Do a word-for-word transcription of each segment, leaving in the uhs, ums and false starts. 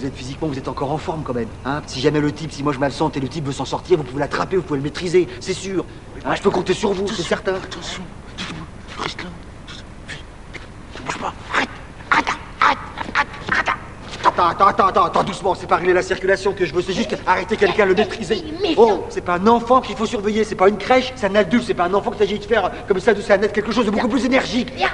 vous êtes physiquement, vous êtes encore en forme quand même. Hein, si jamais le type, si moi je m'absente et le type veut s'en sortir, vous pouvez l'attraper, vous pouvez le maîtriser, c'est sûr. Hein, je peux compter sur vous, c'est certain. Attention, reste là. Bouge pas, arrête, arrête, arrête, arrête, arrête. Attends, attends, attends, attends, attends, doucement, c'est pas régler la circulation que je veux, c'est juste arrêter quelqu'un, le maîtriser. Oh, c'est pas un enfant qu'il faut surveiller, c'est pas une crèche, c'est un adulte, c'est pas un enfant qu'il s'agit de faire comme ça, de ça naître quelque chose de beaucoup plus énergique. Et,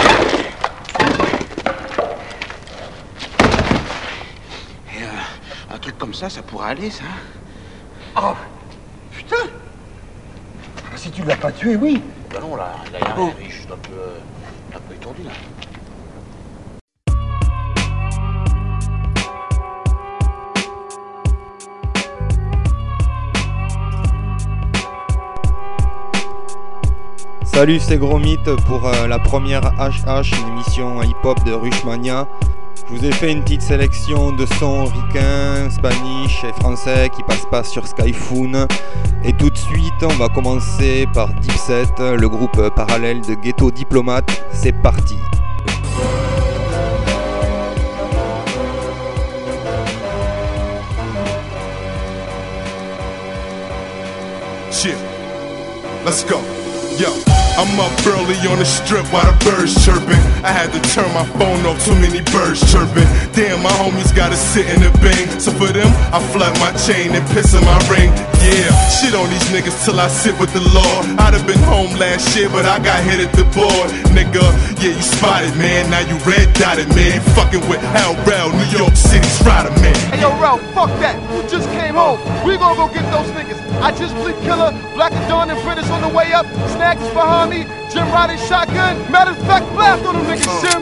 euh, un truc comme ça, ça pourrait aller, ça. Oh, putain. Si tu l'as pas tué, oui. Bah non, là, là, il a rien, il est juste un peu, un peu étourdi, là. Salut, c'est Gros Mythe pour euh, la première H H, une émission hip-hop de Rushmania. Je vous ai fait une petite sélection de sons ricains, spanish et français qui passent pas sur Skyphone. Et tout de suite, on va commencer par Dipset, le groupe parallèle de Ghetto Diplomate. C'est parti. Shit, let's go. Yo, I'm up early on the strip while the birds chirping. I had to turn my phone off, too many birds chirping. Damn, my homies gotta sit in the bang. So for them, I flood my chain and piss in my ring. Yeah, shit on these niggas till I sit with the law. I'd have been home last year, but I got hit at the board. Nigga, yeah, you spotted, man. Now you red dotted, man. Fucking with Hal Rell, New York City's rider, man. Hey, yo, Ralph, fuck that. You just came home. We gonna go get those niggas. I just fleet Killer, Black and Dawn and British on the way up. Snacks behind me, Jim riding shotgun. Matter of fact, blast on them niggas, Jim.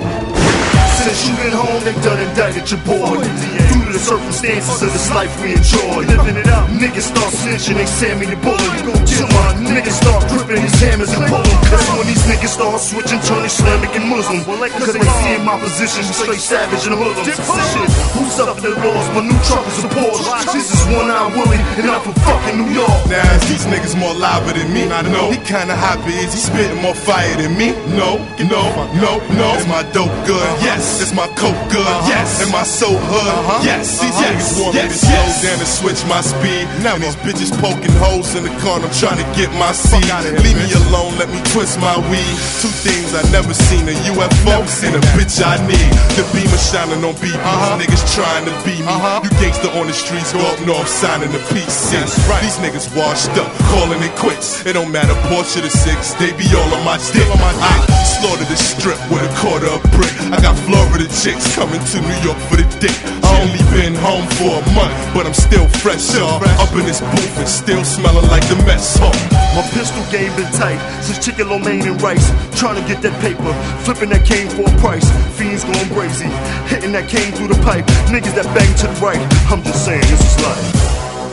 Since you been home, they done indicted your boy. Due to the circumstances of this life we enjoy. Living it up, niggas start snitching, they send me the bullet. Till my niggas start gripping these hammers and pulling. That's when these niggas start switching, turn Islamic and Muslim. Cause they see in my position, straight savage and hoodlum. Shit, who's up for the laws? My new truck is a Porsche. This is one-eye Willie, and I'm from fucking New York. Now, is these niggas more live than me? I know. He kinda happy, is he spitting more fire than me? No, no, no, no. Is my dope good? Yes. Is my coke good? Uh-huh. Yes. Am I so hood? Uh-huh. Yes. These uh-huh. niggas want yes. me to slow yes. down and switch my speed. Now these bitches poking holes in the corner trying to get my seed. Leave me alone, let me twist my weed. Two things I never seen, a U F O and a bitch I need. The beamer shining on B Bs, uh-huh. niggas trying to be me. Uh-huh. You gangsta on the streets, go up north signing the P C. Right. These niggas washed up, calling it quits. It don't matter, Porsche the six, they be all on my dick. I slaughter the strip with a quarter of brick. I got Florida chicks coming to New York for the dick. I only been home for a month, but I'm still fresh, y'all. Up in this booth and still smelling like the mess hall. My pistol game been tight since chicken lo mein and rice. Trying to get that paper, flipping that cane for a price. Fiends going crazy, hitting that cane through the pipe. Niggas that bang to the right. I'm just saying, this is life.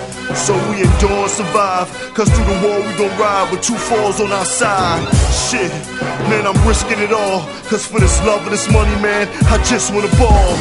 So we endure and survive, cause through the war we gon' ride with two fours on our side. Shit, man, I'm risking it all, cause for this love and this money, man, I just wanna ball.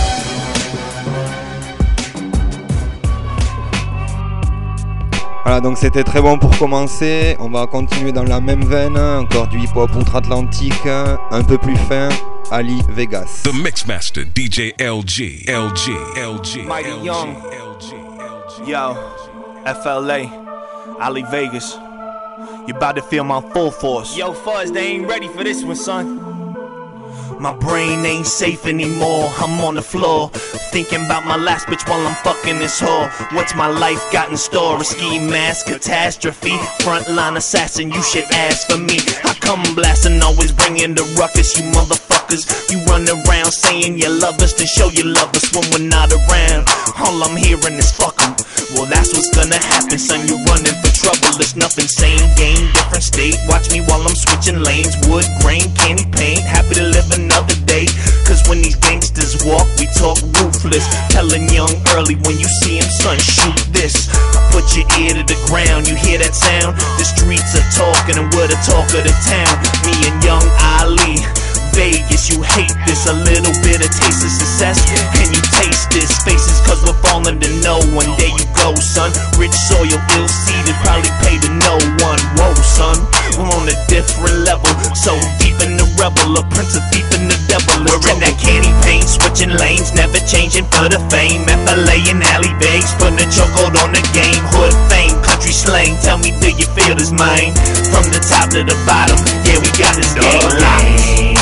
Voilà, donc c'était très bon pour commencer. On va continuer dans la même veine, encore du hip-hop outre-Atlantique, un peu plus fin. Ali Vegas. The Mixmaster D J L G L G L G Mighty Young. Yo, F L A, Ali Vegas. You about to feel my full force. Yo, Fuzz, they ain't ready for this one, son. My brain ain't safe anymore, I'm on the floor thinking about my last bitch while I'm fucking this whore. What's my life got in store? A ski mask, catastrophe. Frontline assassin, you should ask for me. I come blasting, always bringing the ruckus, you motherfuckers. You run around saying you love us, then show you love us when we're not around. All I'm hearing is fuck 'em. Well, that's what's gonna happen, son, you're running for trouble. It's nothing, same game, different state. Watch me while I'm switching lanes. Wood, grain, candy paint, happy to live another day. Cause when these gangsters walk, we talk ruthless. Telling young early, when you see him, son, shoot this. Put your ear to the ground, you hear that sound? The streets are talking and we're the talk of the town. Me and young Ali, Vegas, you hate this. A little bit of taste of success, and you taste this. Faces cause we're falling to know. One day you go know, son. Rich soil, ill-seeded, probably paid to no one. Whoa, son, we're on a different level. So deep in the rebel, a prince of deep in the devil. We're in that candy paint, switching lanes, never changing for the fame. F L A and Alley Bags, putting a chokehold on the game. Hood fame, country slang, tell me do you feel this, man? From the top to the bottom, yeah, we got this game locked.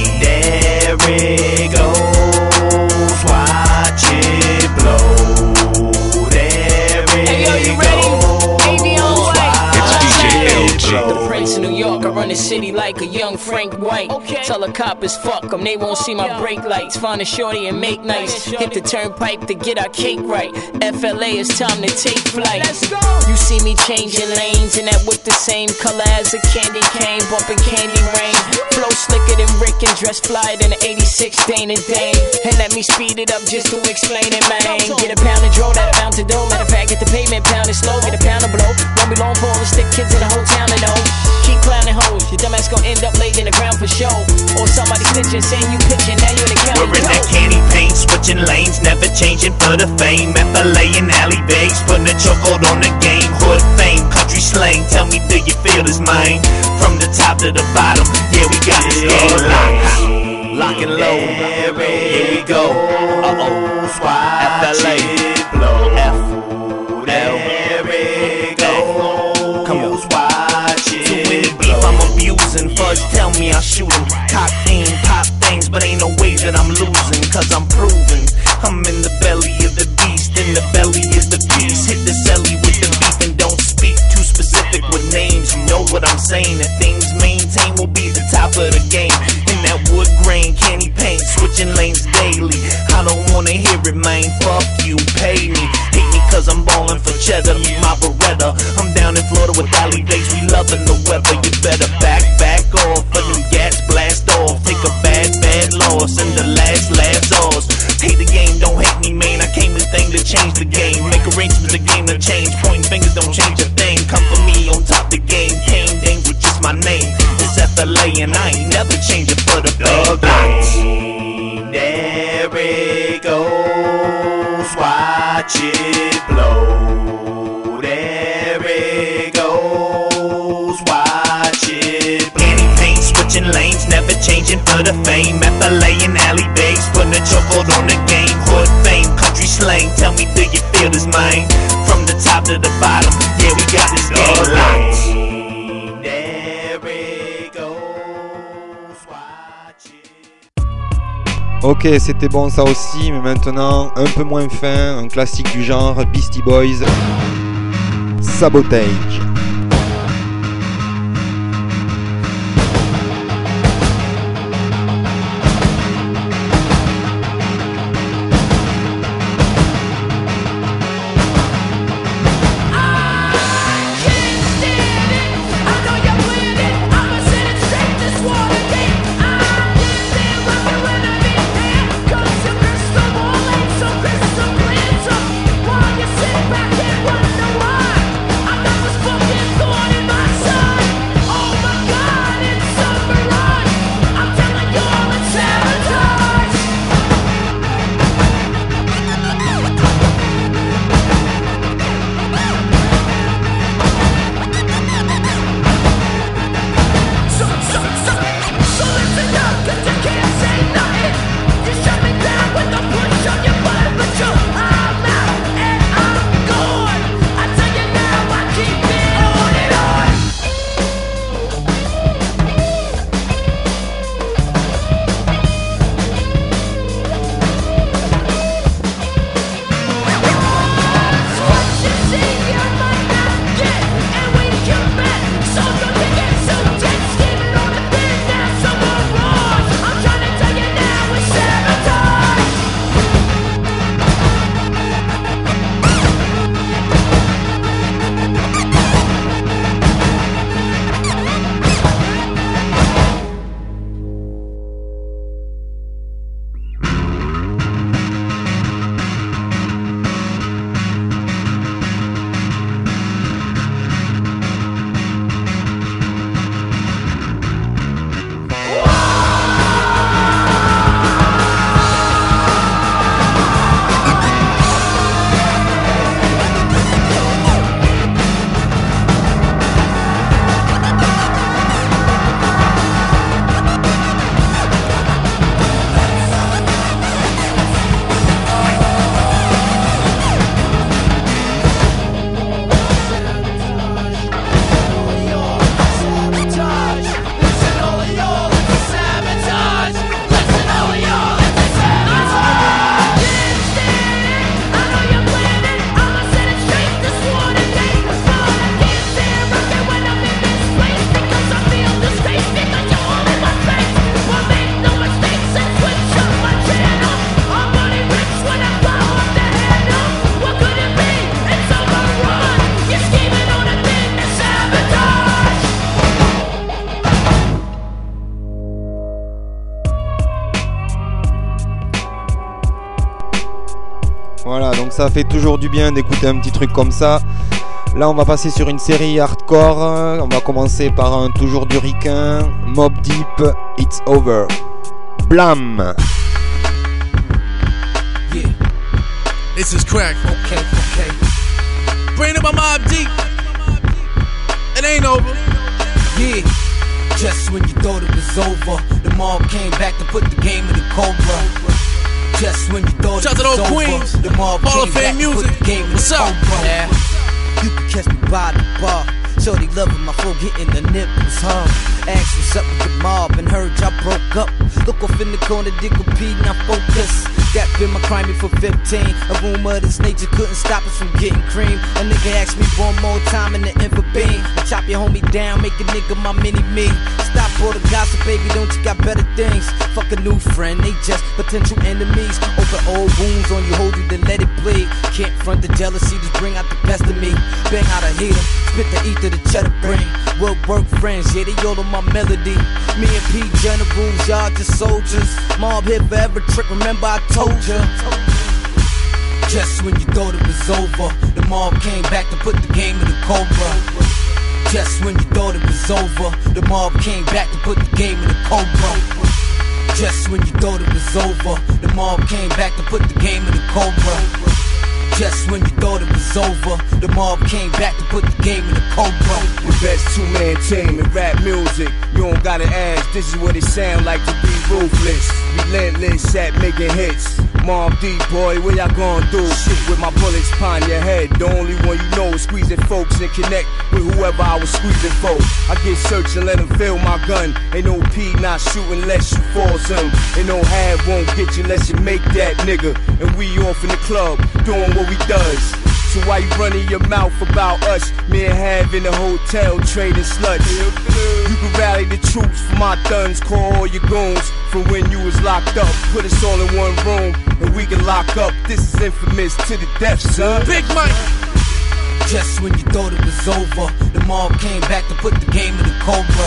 There it goes, watch it blow. There it hey, yo, you ready? goes, A V on way. It's D J L G. The Prince of New York, I run the city like a young Frank White. Okay. Tell a cop it's fuck them, they won't see my brake lights. Find a shorty and make nice. Hit the turnpike to get our cake right. F L A, it's time to take flight. Let's go. You see me changing lanes and that with the same color as a candy cane, bumping Candy Rain. Flow slicker than Rick and dress flyer than an eighty-six Dane and Dane. And let me speed it up just to explain it, man. Get a pound of draw that amount to dough. Matter of fact, get the pavement pounded slow. Get a pound of blow. Won't be long for all the stick kids in the whole town to know. Keep clowning hoes. Your dumb ass gon' end up laid in the ground for show. Or somebody snitching, saying you pitching. Now you're in the county. We're in that candy paint, switching lanes, never changing for the fame. F L A and Alley Bags, putting a chokehold on the game. Hood fame, country slang, tell me do you feel this, man? From the top to the bottom, yeah, we got this game locked. Lock and load, here we go. Uh-oh, F L A, F L, here we go. Come on, watch it. Too many beef I'm abusing, fudge tell me I shoot him. Cock aim, pop things, but ain't no way that I'm losing. Cause I'm proven, I'm in the belly of the beast. In the belly is the beast. Hit the celly with the beef and don't speak too specific with names. You know what I'm saying, that things maintain will be the top of the game. In that wood grain, candy paint, switching lanes daily. I don't wanna hear it, man, fuck you, pay me. Hate me cause I'm ballin' for cheddar, me my Beretta. I'm down in Florida with Alley Bags, we loving the weather. You better back, back off, for them gas blast off. Take a bad, bad loss, and the last, last ours. Hate the game, don't hate me, man, I came this thing to change the game. Make arrangements, the game to change. Pointing fingers don't change a thing. Come for me on top the game. Pain, dang, with just my name. It's F L A and I ain't never changing for the fame. There it goes, watch it blow. There it goes, watch it blow. Candy paint, switching lanes, never changing for the fame. F L A and Alley Bags, putting a chokehold on the game. Hood fame, country slang, tell me do you feel this, man? From the top to the bottom, yeah, we got this game locked. Ok, c'était bon ça aussi, mais maintenant un peu moins fin, un classique du genre, Beastie Boys, Sabotage. Back and wonder why I'm not as fucking ça fait toujours du bien d'écouter un petit truc comme ça. Là on va passer sur une série hardcore, on va commencer par un toujours du ricain, Mobb Deep, It's Over. Blam. Yeah. This is crack. Okay, okay. Bring it by Mobb Deep. It ain't over. Yeah. Just when you thought it was over, the mob came back to put the game in the cobra. Just when you thought Shout it was over, Queens. The mob Hall came back music. To put the game in What's the up? Cobra. Yeah. You can catch me by the bar. Shorty loving my flow, getting the nipples hard. Asked what's up with the mob and heard y'all broke up. Look off in the corner, dig a pee, now focus. That been my crime for fifteen. A rumor of this nature couldn't stop us from getting cream. A nigga asked me one more time in the info beam. I chop your homie down, make a nigga my mini-me. Stop all the gossip, baby, don't you got better things? Fuck a new friend, they just potential enemies. Open old wounds on you, hold you, then let it bleed. Can't front the jealousy, just bring out the best of me. Bang out a heater, spit the ether, the cheddar brain. We'll work friends, yeah, they all on my melody. Me and P generals, y'all just soldiers. Mob here forever, trick, remember I told ya. Just when you thought it was over, the mob came back to put the game in the cobra. Just when you thought it was over, the mob came back to put the game in the cobra. Just when you thought it was over, the mob came back to put the game in the cobra. Just when you thought it was over, the mob came back to put the game in the cobra. The best two-man team in rap music. You don't gotta ask, this is what it sound like to be ruthless. Relentless at making hits. Mobb Deep, boy, what y'all gonna do? Shit with my bullets upon your head. The only one you know is squeezing folks and connect with whoever I was squeezing for. I get searched and let them fill my gun. Ain't no P not shooting unless you force him. Ain't no have won't get you unless you make that nigga. And we off in the club doing what we does. So why you running your mouth about us? Me and Have in the hotel trading sluts. You can rally the troops for my thuns. Call all your goons from when you was locked up. Put us all in one room and we can lock up. This is infamous to the death, son. Big Mike. Just when you thought it was over, the mob came back to put the game in the cobra.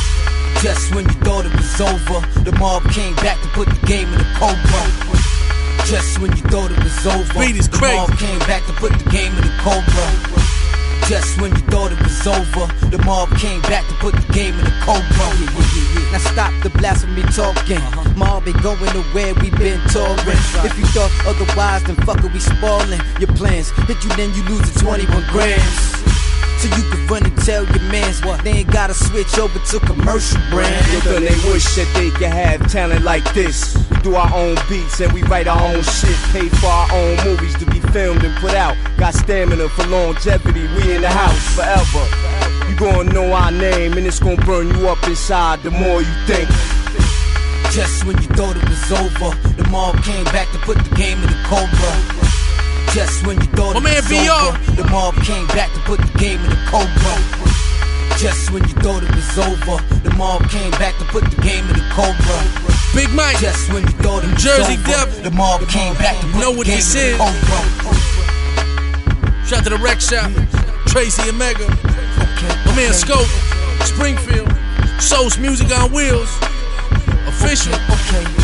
Just when you thought it was over, the mob came back to put the game in the cobra. Just when you thought it was over, the mob came back to put the game in the cobra. Just when you thought it was over, the mob came back to put the game in the cobra. Yeah, yeah, yeah, yeah. Now stop the blasphemy talking. Uh-huh. Mob ain't going nowhere, we been touring. Right. If you thought otherwise, then fuck it, we spoiling your plans. Hit you, then you lose the twenty-one grams. So you can run and tell your mans what they ain't gotta switch over to commercial brand. Yo, they wish that they could have talent like this. We do our own beats and we write our own shit. Pay for our own movies to be filmed and put out. Got stamina for longevity, we in the house forever. You gonna know our name and it's gonna burn you up inside the more you think. Just when you thought it was over, the mob came back to put the game in the cobra. Just when you thought My it was over, the mob came back to put the game in the cobra. Just when you thought it was over, the mob came back to put the game in the cobra. Big Mike. Just when you thought it was Jersey over, Devil. The mob came back to put know the what game this in is. the cobra. Shout out to the Rec Shop, Tracy Omega, okay, my man Scope, Springfield, Soul's Music on Wheels, official. Okay. okay.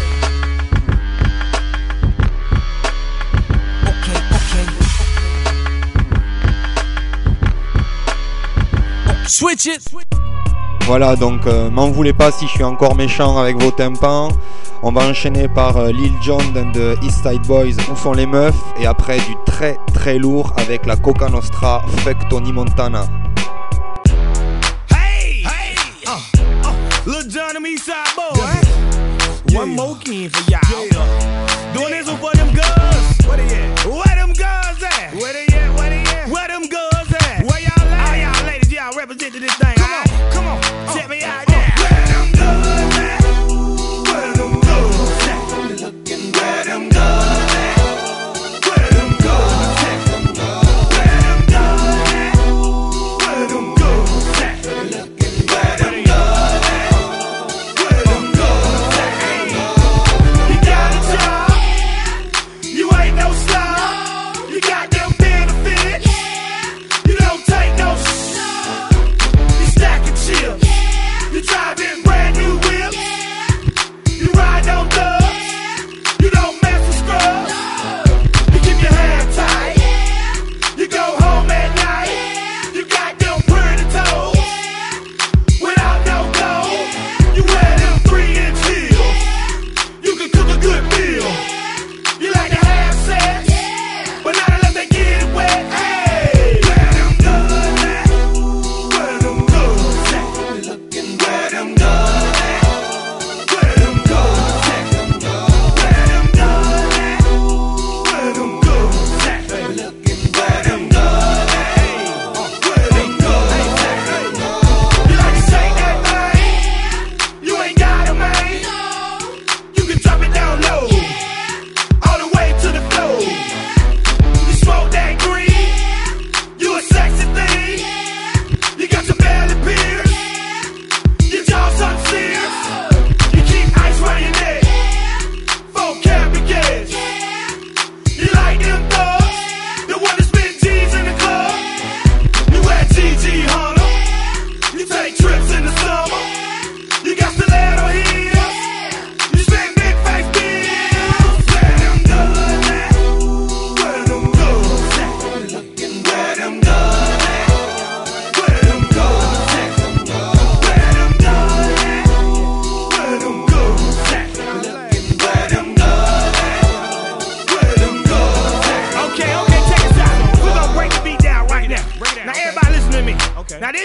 Switch it. Voilà, donc euh, m'en voulez pas si je suis encore méchant avec vos tympans. On va enchaîner par euh, Lil Jon and the East Side Boys, Où sont les meufs, et après du très très lourd avec la Coca Nostra, Fuck Tony Montana. Hey, hey, uh, uh, Lil Jon and East Side Boys. Yeah. One more king for y'all. Yeah. Doing this one for them girls. Where they at? Where them girls at? Where they at? Where they at? Where them girls at? Where y'all at? All y'all ladies, y'all representing this thing. Come on, come on, uh, check me out. Uh, yeah. Where them girls at? Where them girls at? Looking where them girls at? Where them girls at? Where them girls at? Where them girls at? Looking where them girls at? Where them girls at? You got a job, you ain't no slob. You got them benefits, you don't take no shit.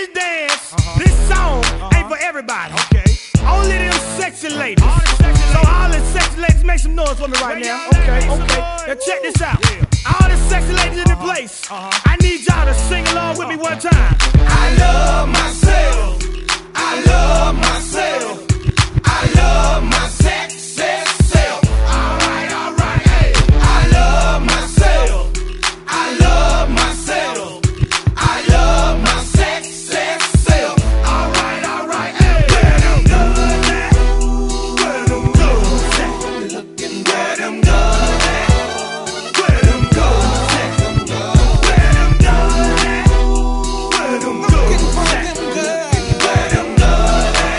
this dance, uh-huh. this song uh-huh. ain't for everybody. Okay. Only them sexy ladies. All the sexy so ladies. All the sexy ladies, make some noise for me right now. Okay, okay. Now check this out. Yeah. All the sexy ladies in the place. Uh-huh. I need y'all to sing along with me one time. I love myself. I love myself. I love my sexy self. All right, all right. Hey. I love myself. I love myself. I love my sexy self. All right, all right. Hey. Where them guns at? Where them guns at? Looking where them guns at? Where them guns at? Where them guns at? Where them guns at? Where them guns at? Where them guns at?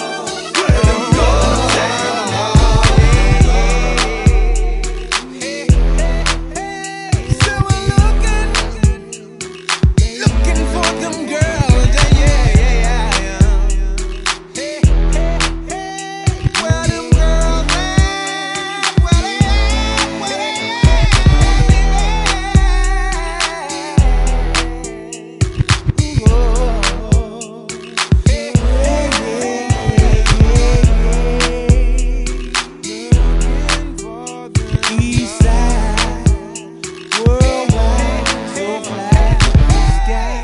So we're looking, looking for them girls, yeah, yeah, yeah, yeah. Hey, hey, hey, where them girls at? Where they at? Where they at? Ooh, hey, hey, hey, looking for the east side, worldwide, so fly sky.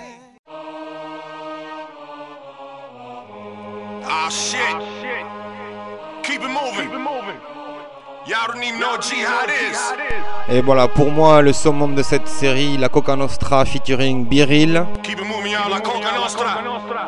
Ah, shit. Keep it moving. Y'all don't even know G how it is. Et voilà, pour moi, le summum de cette série, la Coca Nostra featuring Biril. Keep it moving, y'all, la Coca Nostra.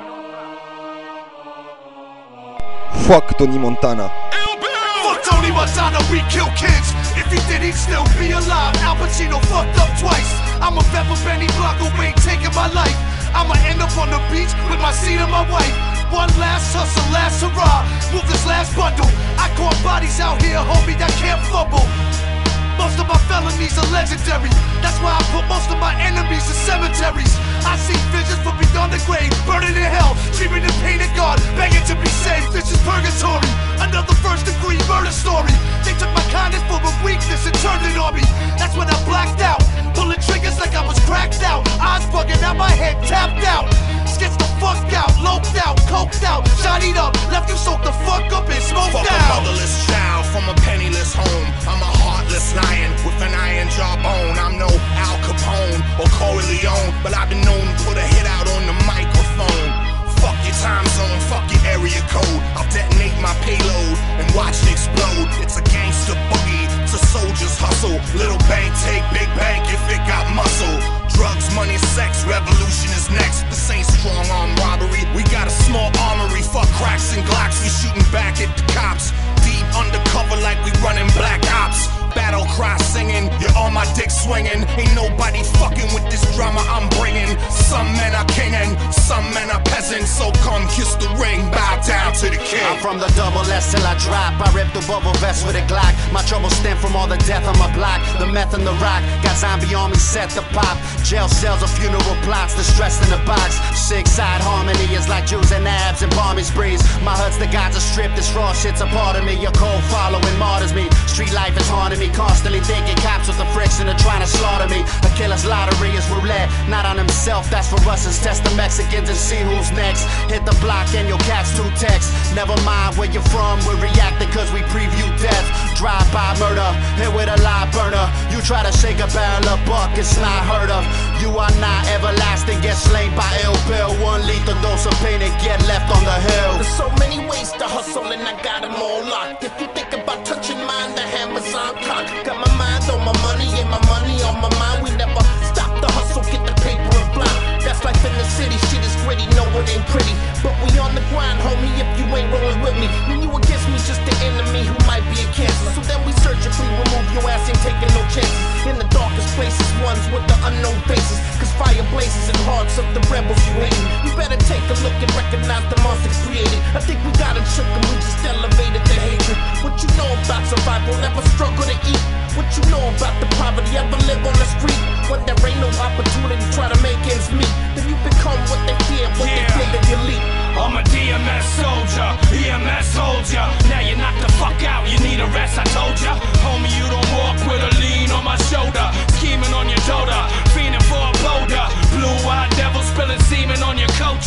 Fuck Tony Montana. Fuck Tony Montana, we kill kids. If he did, he'd still be alive. Al Pacino fucked up twice. I'm a vet for Benny Blanco, ain't taking my life. I'ma end up on the beach with my seat and my wife. One last hustle, last hurrah. Move this last bundle. I caught bodies out here, homie, that can't fumble. Most of my felonies are legendary. That's why I put most of my enemies in cemeteries. I see visions from beyond the grave, burning in hell, dreaming in pain and God, begging to be saved. This is purgatory, another first degree murder story. They took my kindness for a weakness and turned it on me. That's when I blacked out, pulling triggers like I was cracked out. Eyes bugging out, my head tapped out. Skits the fuck out, loped out, coked out, shotted up, left you soaked the fuck up and smoked Fuck out. a motherless child from a penniless home. I'm a heartless lion with an iron jawbone. I'm no Al Capone or Corleone, but I've been known to put a hit out on the microphone. Fuck your time zone, fuck your area code. I'll detonate my payload and watch it explode. It's a gangster boogie, it's a soldier's hustle. Little bank take big bank if it got muscle. Drugs, money, sex, revolution is next. This ain't strong arm robbery. We got a small armory. Fuck cracks and glocks. We shooting back at the cops. Deep undercover like we running black ops. Battle cry singing, you're on my dick swinging. Ain't nobody fucking with this drama I'm bringing. Some men are kingin', some men are peasants. So come kiss the ring, bow down to the king. I'm from the double S till I drop. I rip the bubble vest with a Glock. My trouble stem from all the death on my block. The meth and the rock, got zombie armies set to pop. Jail cells or funeral plots, the stress in the box. Six-side harmony is like Jews and abs and palmy sprees. My hut's the gods are stripped, this raw shit's a part of me. Your cold following martyrs me. Street life is haunting me, constantly thinking cops with the friction are trying to slaughter me. A killer's lottery is roulette, not on himself, that's for us. Test the Mexicans and see who's next. Hit the block and your catch two texts. Never mind where you're from, we're reacting cause we preview death. Drive-by murder, hit with a live burner. You try to shake a barrel of buck, it's not heard of. You are not everlasting, get slain by ill bill. One lethal dose of pain and get left on the hill. There's so many ways to hustle and I got them all locked. If you think about touching mine, the hammer's on cock. Got my mind on my money and my money on my mind. We never stop the hustle, get the paper and block. That's life in the city, shit is gritty, no it ain't pretty. But we on the grind, homie, if you ain't rolling with me. When you against me, just the enemy who might be a cancer. So then we surgically remove your ass, ain't taking no chances. In the darkest places, ones with the unknown faces. Cause fire blazes in hearts of the rebels you hating. You better take a look and recognize the monster created. I think we got it shook and we just elevated the hatred. What you know about survival, never struggle to eat. What you know about the poverty, ever live on the street? When there ain't no opportunity, try to make ends meet. Then you become what they fear, what Yeah. they fear that you leap. I'm a D M S soldier, E M S holds ya. Now you're knocked the fuck out, you need a rest, I told ya. Homie, you don't walk with a lean on my shoulder. Scheming on your shoulder, fiending for a boulder. Blue-eyed devil spilling semen on your coach.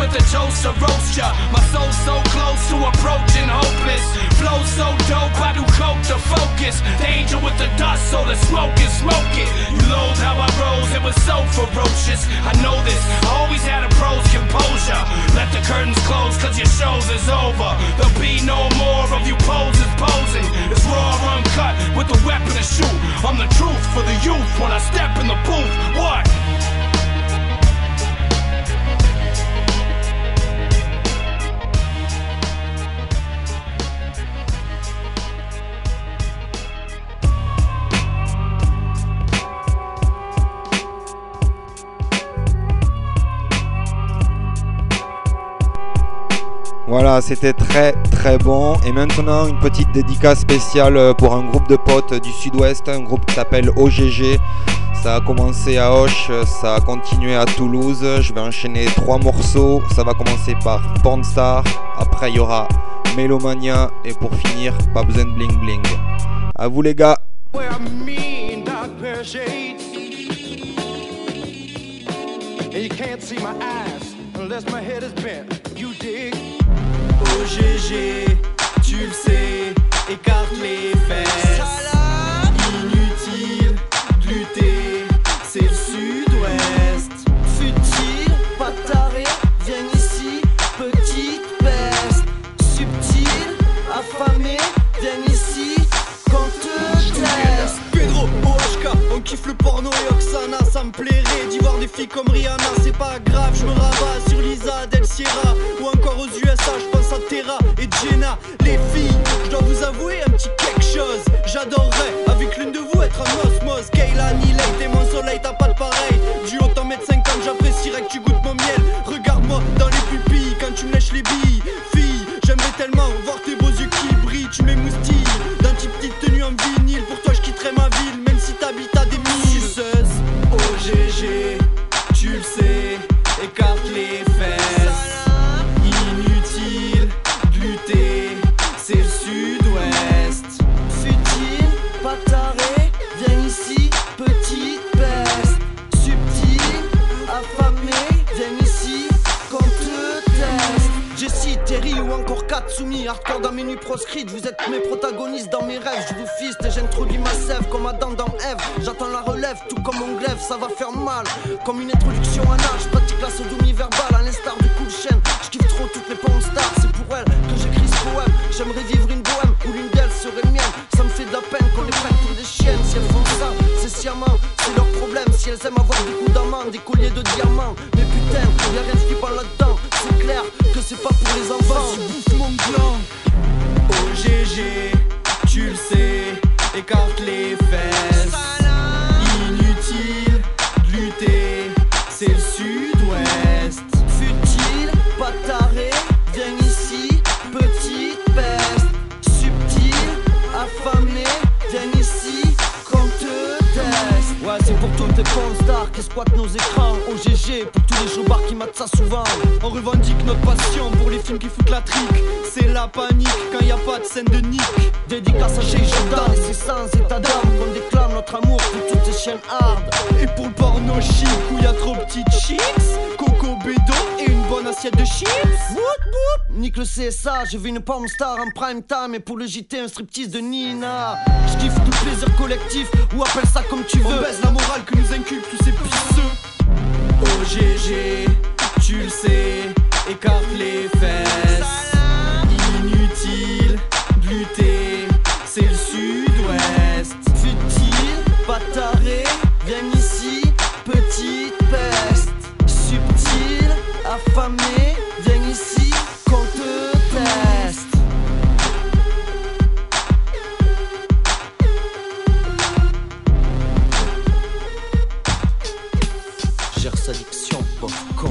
with a toast to roast ya. My soul's so close to approaching hopeless. Flow so dope, I do coke to focus. Danger with the dust, so the smoke is smoke it. You loathe how I rose, it was so ferocious. I know this, I always had a pro's composure. Let the curtains close, cause your show's is over. There'll be no more of you poses posing. It's raw, uncut, with a weapon to shoot. I'm the truth for the youth when I step in the booth. What? Voilà, c'était très très bon. Et maintenant, une petite dédicace spéciale pour un groupe de potes du sud-ouest, un groupe qui s'appelle O G G. Ça a commencé à Auch, ça a continué à Toulouse. Je vais enchaîner trois morceaux. Ça va commencer par Pornstar, après il y aura Melomania et pour finir, pas besoin de bling bling. À vous les gars. O G G, tu le sais, écarte les fesses. Inutile de lutter, c'est le sud-ouest. Futile, pas taré, viens ici, petite peste. Subtil, affamé, viens ici, qu'on te teste. Pedro, O H K, on kiffe le porno et Oksana. Ça me plairait d'y voir des filles comme Rihanna. C'est pas grave, je me rabats sur Lisa Del Sierra. Ou encore aux U S A, je pense à Terra et Jenna. Les filles, je dois vous avouer un petit quelque chose. J'adorerais avec l'une de vous être en osmose. Kayla, Nilay, t'es mon soleil, t'as pas de pareil. Du haut en mètre cinquante, j'apprécierais que tu goûtes mon miel. Regarde-moi dans les pupilles quand tu me lèches les billes. Fille, j'aimerais tellement voir tes beaux yeux qui brillent. Tu m'émoustilles d'un petit petite tenue en vinyle. Pour toi je quitterais ma ville, même si t'habites à des milles. Suceuse, O G G, tu le sais, écarte les fesses. Inutile de lutter, c'est le sud-ouest. Futile, pas taré, viens ici, petite peste. Subtil, affamé, viens ici, qu'on te teste. Jessie, Terry ou encore Katsumi, hardcore dans mes nuits proscrites. Vous êtes mes protagonistes dans mes rêves. Je vous fiste et j'introduis ma sève comme Adam dans Ève. J'attends la relève, tout comme mon glaive, ça va faire mal. Comme une introduction à nage, je pratique la sodomie verbale à l'instar du cool chaîne. Je kiffe trop toutes les porn stars, c'est pour elles que j'écris ce poème. J'aimerais vivre une bohème où l'une d'elles serait mienne. Ça me fait de la peine qu'on les prenne pour des chiennes. Si elles font ça, c'est sciemment, c'est leur problème. Si elles aiment avoir des coups d'amande, des colliers de diamants. Mais putain, y'a rien de flippant là-dedans. C'est clair que c'est pas pour les enfants. Vas-y, bouffe mon gland. O G G, tu le sais, écarte les fesses. Inutile de lutter, c'est le sud-ouest. Futile, pas taré, viens ici, petite peste. Subtil, affamé, viens ici, qu'on te teste. Ouais, c'est pour tous tes pornstars qui squattent nos écrans. O G G, pour tous les jobards qui matent ça souvent. On revendique notre passion pour les films qui foutent la trique. C'est la panique quand y a pas de scène de nique. Dédicace à Jay Jordan et c'est sans état d'âme qu'on déclame notre amour pour toutes ces chaînes hard. Et pour le porno chic où y a trop petites chicks, coco bédo et une bonne assiette de chips. Wout wout, nique le C S A, je veux une pornstar en prime time. Et pour le J T un striptease de Nina. Je kiffe tout le plaisir collectif ou appelle ça comme tu veux. On baisse la morale que nous inculquent tous ces pisseux. O G G, tu le sais, écarte les fesses. Inutile de lutter, c'est le sud-ouest. Futile, pas taré, viens ici, petite peste. Subtil, affamé, viens ici, qu'on te teste. Gère sa diction, pauvre con.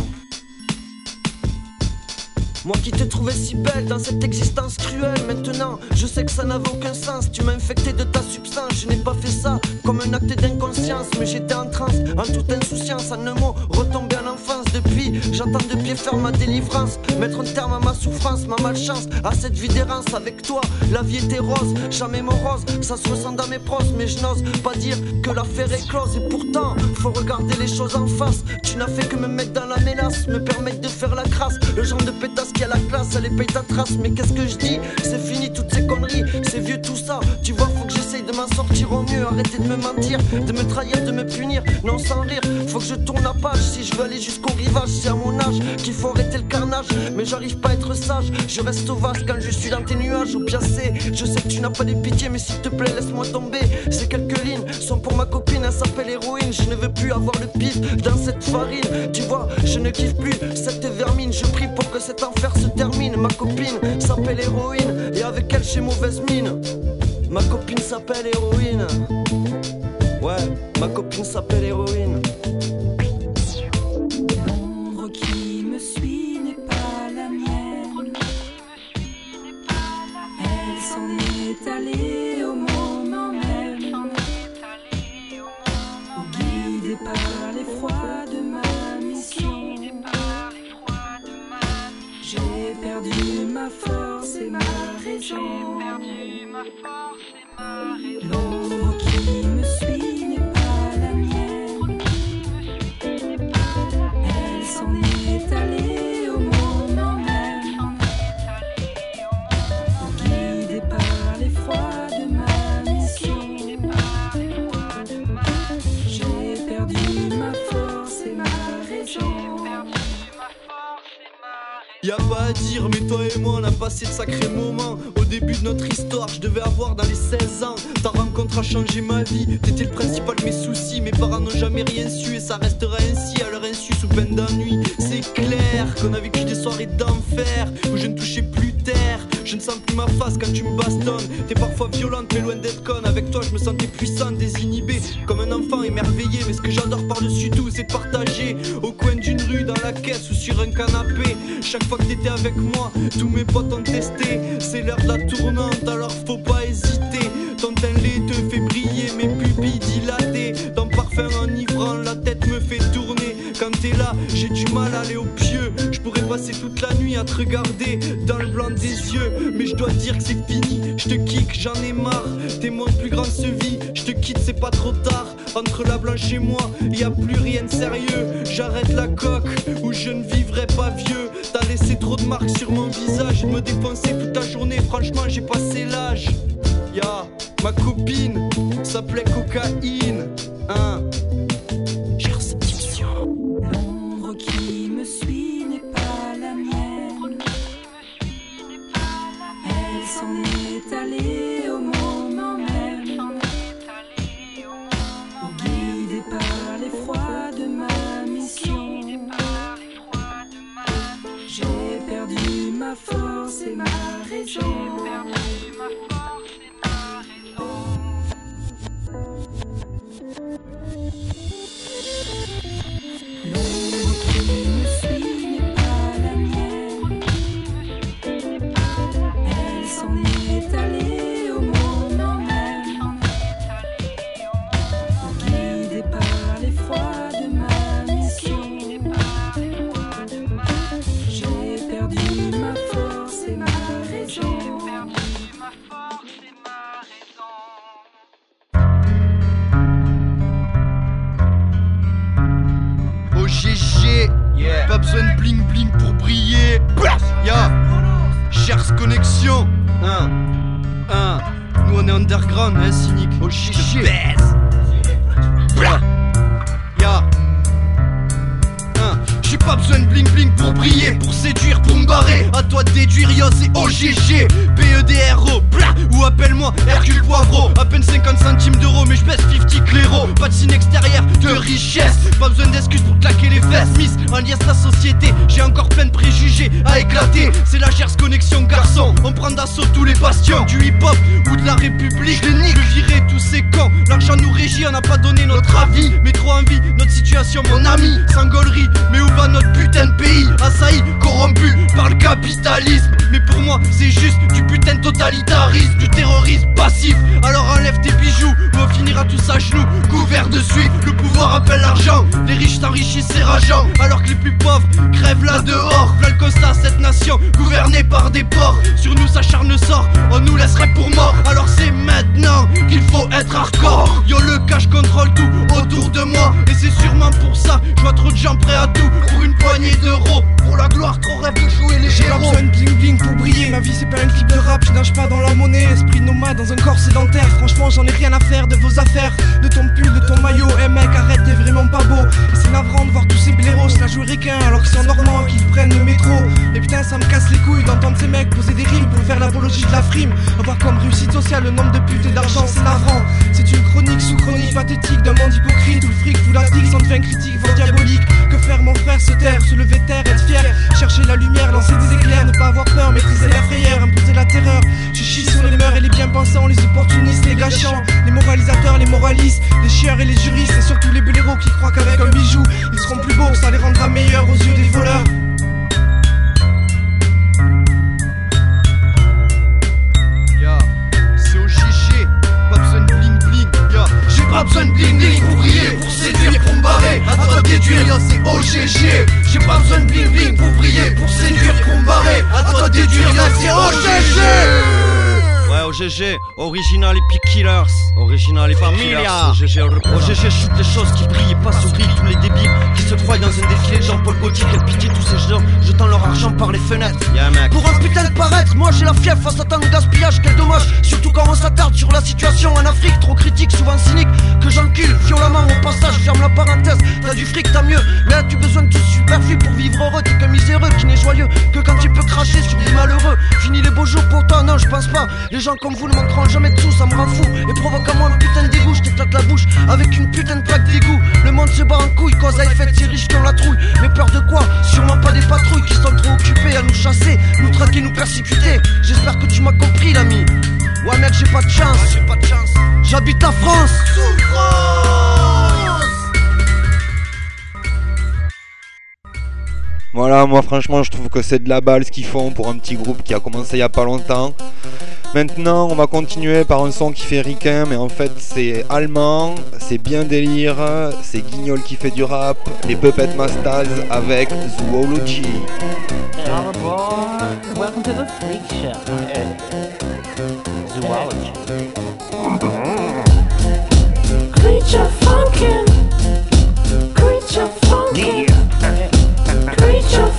Moi qui te trouvais si belle dans cette existence cruelle. Maintenant je sais que ça n'avait aucun sens. Tu m'as infecté de ta substance. Je n'ai pas fait ça comme un acte d'inconscience, mais j'étais en transe, en toute insouciance. En un mot, retombé en enfance. Depuis j'attends de pied ferme ma délivrance. Mettre un terme à ma souffrance, ma malchance, à cette vie d'errance. Avec toi, la vie était rose, jamais morose. Ça se ressent dans mes pros, mais je n'ose pas dire que l'affaire est close. Et pourtant, faut regarder les choses en face. Tu n'as fait que me mettre dans la mélasse, me permettre de faire la crasse. Le genre de pétasse qui a la classe, elle paye ta trace. Mais qu'est-ce que je dis? C'est fini toutes ces conneries, c'est vieux tout ça. Tu vois, faut que j'essaye de m'en sortir au mieux. Arrêtez de me mentir, de me trahir, de me punir. Non, sans rire, faut que je tourne la page. Si je veux aller jusqu'au rivage, c'est à mon âge qu'il faut arrêter le carnage. Mais j'arrive pas à être sage, je reste sauvage quand je suis dans tes nuages. Au piacé, je sais que tu n'as pas de pitié, mais s'il te plaît, laisse-moi tomber. Ces quelques lignes sont pour ma copine, elle s'appelle Héroïne. Je ne veux plus avoir le pif dans cette farine. Tu vois, je ne kiffe plus cette vermine. Je prie pour que cet enfer se termine. Ma copine s'appelle Héroïne, et avec elle j'ai mauvaise mine. Ma copine s'appelle Héroïne. Ouais, ma copine s'appelle Héroïne. L'ombre qui me suit n'est pas la mienne. Elle s'en est allée au moment même, guidée par l'effroi de ma mission. J'ai perdu ma force et ma raison. L'ombre qui me suit n'est pas la mienne. Elle s'en est allée au moment même, guidée par l'effroi de ma mission. J'ai perdu ma force et ma raison. Y'a pas à dire, mais toi et moi on a passé de sacrés moments. Au début de notre histoire, je devais avoir dans les seize ans. Ta rencontre a changé ma vie, t'étais le principal de mes soucis. Mes parents n'ont jamais rien su et ça restera ainsi à leur insu sous peine d'ennui. C'est clair qu'on a vécu des soirées d'enfer où je ne touchais plus terre. Je ne sens plus ma face quand tu me bastonnes. T'es parfois violente mais loin d'être conne. Avec toi je me sentais puissante, désinhibée, comme un enfant émerveillé. Mais ce que j'adore par-dessus tout c'est de partager au coin d'une rue, dans la caisse ou sur un canapé. Chaque fois que t'étais avec moi, tous mes potes ont testé. C'est l'heure de la tournante, alors faut pas hésiter. Ton teint lait te fait briller, mes pupilles dilatées. Ton parfum enivrant, la tête me fait tourner. Quand t'es là, j'ai du mal à aller au pieu. Je pourrais passer toute la nuit à te regarder dans le blanc des yeux. Mais je dois dire que c'est fini, je te kick, j'en ai marre. T'es mon plus grand vie, je te quitte, c'est pas trop tard. Entre la blanche et moi, y a plus rien de sérieux. J'arrête la coque, ou je ne vivrai pas vieux. T'as laissé trop de marques sur mon visage et de me défoncer toute la journée. Franchement, j'ai passé l'âge. Ya, yeah, ma copine s'appelait Cocaïne. Hein. L'ombre qui me suit n'est pas la mienne. Elle s'en est allée au moment même, guidée par l'effroi de ma mission. J'ai perdu ma force et ma raison. L'ombre qui me suit n'est pas la mienne. Elle s'en est allée au moment même, guidée par l'effroi de ma mission. J'ai perdu ma force et ma raison. Oh G G, yeah. Pas besoin de bling bling pour briller. Ya, Cherche connexion. Un, un. Nous on est underground, hein, cynique. Oh G G. Ya, ya. J'ai pas besoin de bling bling pour briller, pour séduire, pour me barrer. À toi de déduire, yo c'est O G G, P E D R O, blah. Ou appelle-moi Hercule Poivreau. À peine cinquante centimes d'euros, mais je baisse cinquante cléros. Pas de signe extérieur, de richesse. Pas besoin d'excuses pour claquer les fesses. Miss, en liesse la société, j'ai encore plein de préjugés à éclater. C'est la Gers connexion garçon. On prend d'assaut tous les bastions du hip-hop ou de la République. Je les nique, je virer tous ces cons. L'argent nous régit, on n'a pas donné notre avis. Mais trop envie, notre situation mon ami. Sans gaulerie, mais où va notre putain de pays? Assailli, corrompu par le capitalisme. Mais pour moi c'est juste du putain de totalitarisme, du terrorisme passif. Alors enlève tes bijoux ou on finira tous à genoux, couverts de suite. Le pouvoir appelle l'argent Les riches s'enrichissent, c'est rageant, alors que les plus pauvres crèvent là dehors. V'là le constat, cette nation gouvernée par des porcs. Sur nous s'acharne le sort, on nous laisserait pour mort. Alors c'est maintenant qu'il faut être hardcore. Yo, le cash contrôle tout autour de moi, et c'est sûrement pour ça je vois trop de gens prêts à tout pour une poignée d'euros. Pour la gloire, trop rêve de jouer les J'ai pas héros. besoin de bling bling pour briller. Ma vie c'est pas un clip de rap, je nage pas dans la monnaie. Esprit nomade dans un corps sédentaire. Franchement j'en ai rien à faire de vos affaires, de ton pull, de ton maillot. Eh mec arrête, t'es vraiment pas beau. Et c'est navrant de voir tous ces blaireaux se la jouer requin, alors que c'est en normand qu'ils prennent le métro. Et putain ça me casse les couilles d'entendre ces mecs poser des rimes pour faire l'apologie de la frime. Avoir comme réussite sociale le nombre de putes et d'argent, c'est navrant. C'est une chronique sous chronique pathétique d'un monde hypocrite où le fric fout la tique sans fin critique, voire diabolique. Que faire mon frère, se taire, se lever terre, être fier, chercher la lumière, lancer des éclairs, ne pas avoir peur, maîtriser la frayeur, imposer la terreur. Je chie sur les mœurs et les bien-pensants, les opportunistes, les gâchants, les moralisateurs, les moralistes, les chieurs et les juristes, et surtout les blaireaux qui croient qu'avec un bijou ils seront plus beaux, ça les rendra meilleurs aux yeux des voleurs. Ya, c'est au chiché, pas besoin de bling bling. Ya, j'ai pas besoin de bling bling pour briller, pour séduire, pour me barrer. À toi de déduire, ya c'est O G G. J'ai pas besoin de bling bling pour briller, pour séduire, pour me barrer. À toi de déduire, ya c'est O G G. Ouais, O G G, original et puis killers. Original et puis killers. O G G, O G G shoot les choses qui brillent, pas sourire tous les débiles qui se croient dans un défilé Jean-Paul Gaultier. Quelle pitié tous ces gens jetant leur argent par les fenêtres. Yeah, mec. Pour un putain de paraître, moi j'ai la fièvre face à tant de gaspillage, quel dommage. Surtout quand on s'attarde sur la situation en Afrique, trop critique, souvent cynique, que j'encule violemment au passage, ferme la parenthèse. T'as du fric, t'as mieux, mais as-tu besoin de tout superflu pour vivre heureux? T'es qu'un miséreux qui n'est joyeux que quand il peut cracher sur des malheureux. Fini les beaux jours pour toi, non je pense pas. Les gens comme vous ne manqueront jamais de sous, ça me rend fou et provoque à moi un putain de dégoût. Je t'éclate la bouche avec une putain de plaque d'égout. Le monde se bat en couille, cause à effet de ces riches qui ont la trouille. Mais peur de quoi? Sûrement pas des patrouilles qui sont trop occupées à nous chasser, nous traquer, nous persécuter. J'espère que tu m'as compris l'ami. Ouais mec, j'ai pas de chance, j'ai pas de chance. J'habite la France. Souffrance. Voilà, moi franchement je trouve que c'est de la balle ce qu'ils font pour un petit groupe qui a commencé il y a pas longtemps. Maintenant on va continuer par un son qui fait ricain, mais en fait c'est allemand, c'est bien délire, c'est Guignol qui fait du rap, les Puppet Masters avec Zoology. All aboard, welcome to the freak show. Zoology. Creature funkin', creature funkin', creature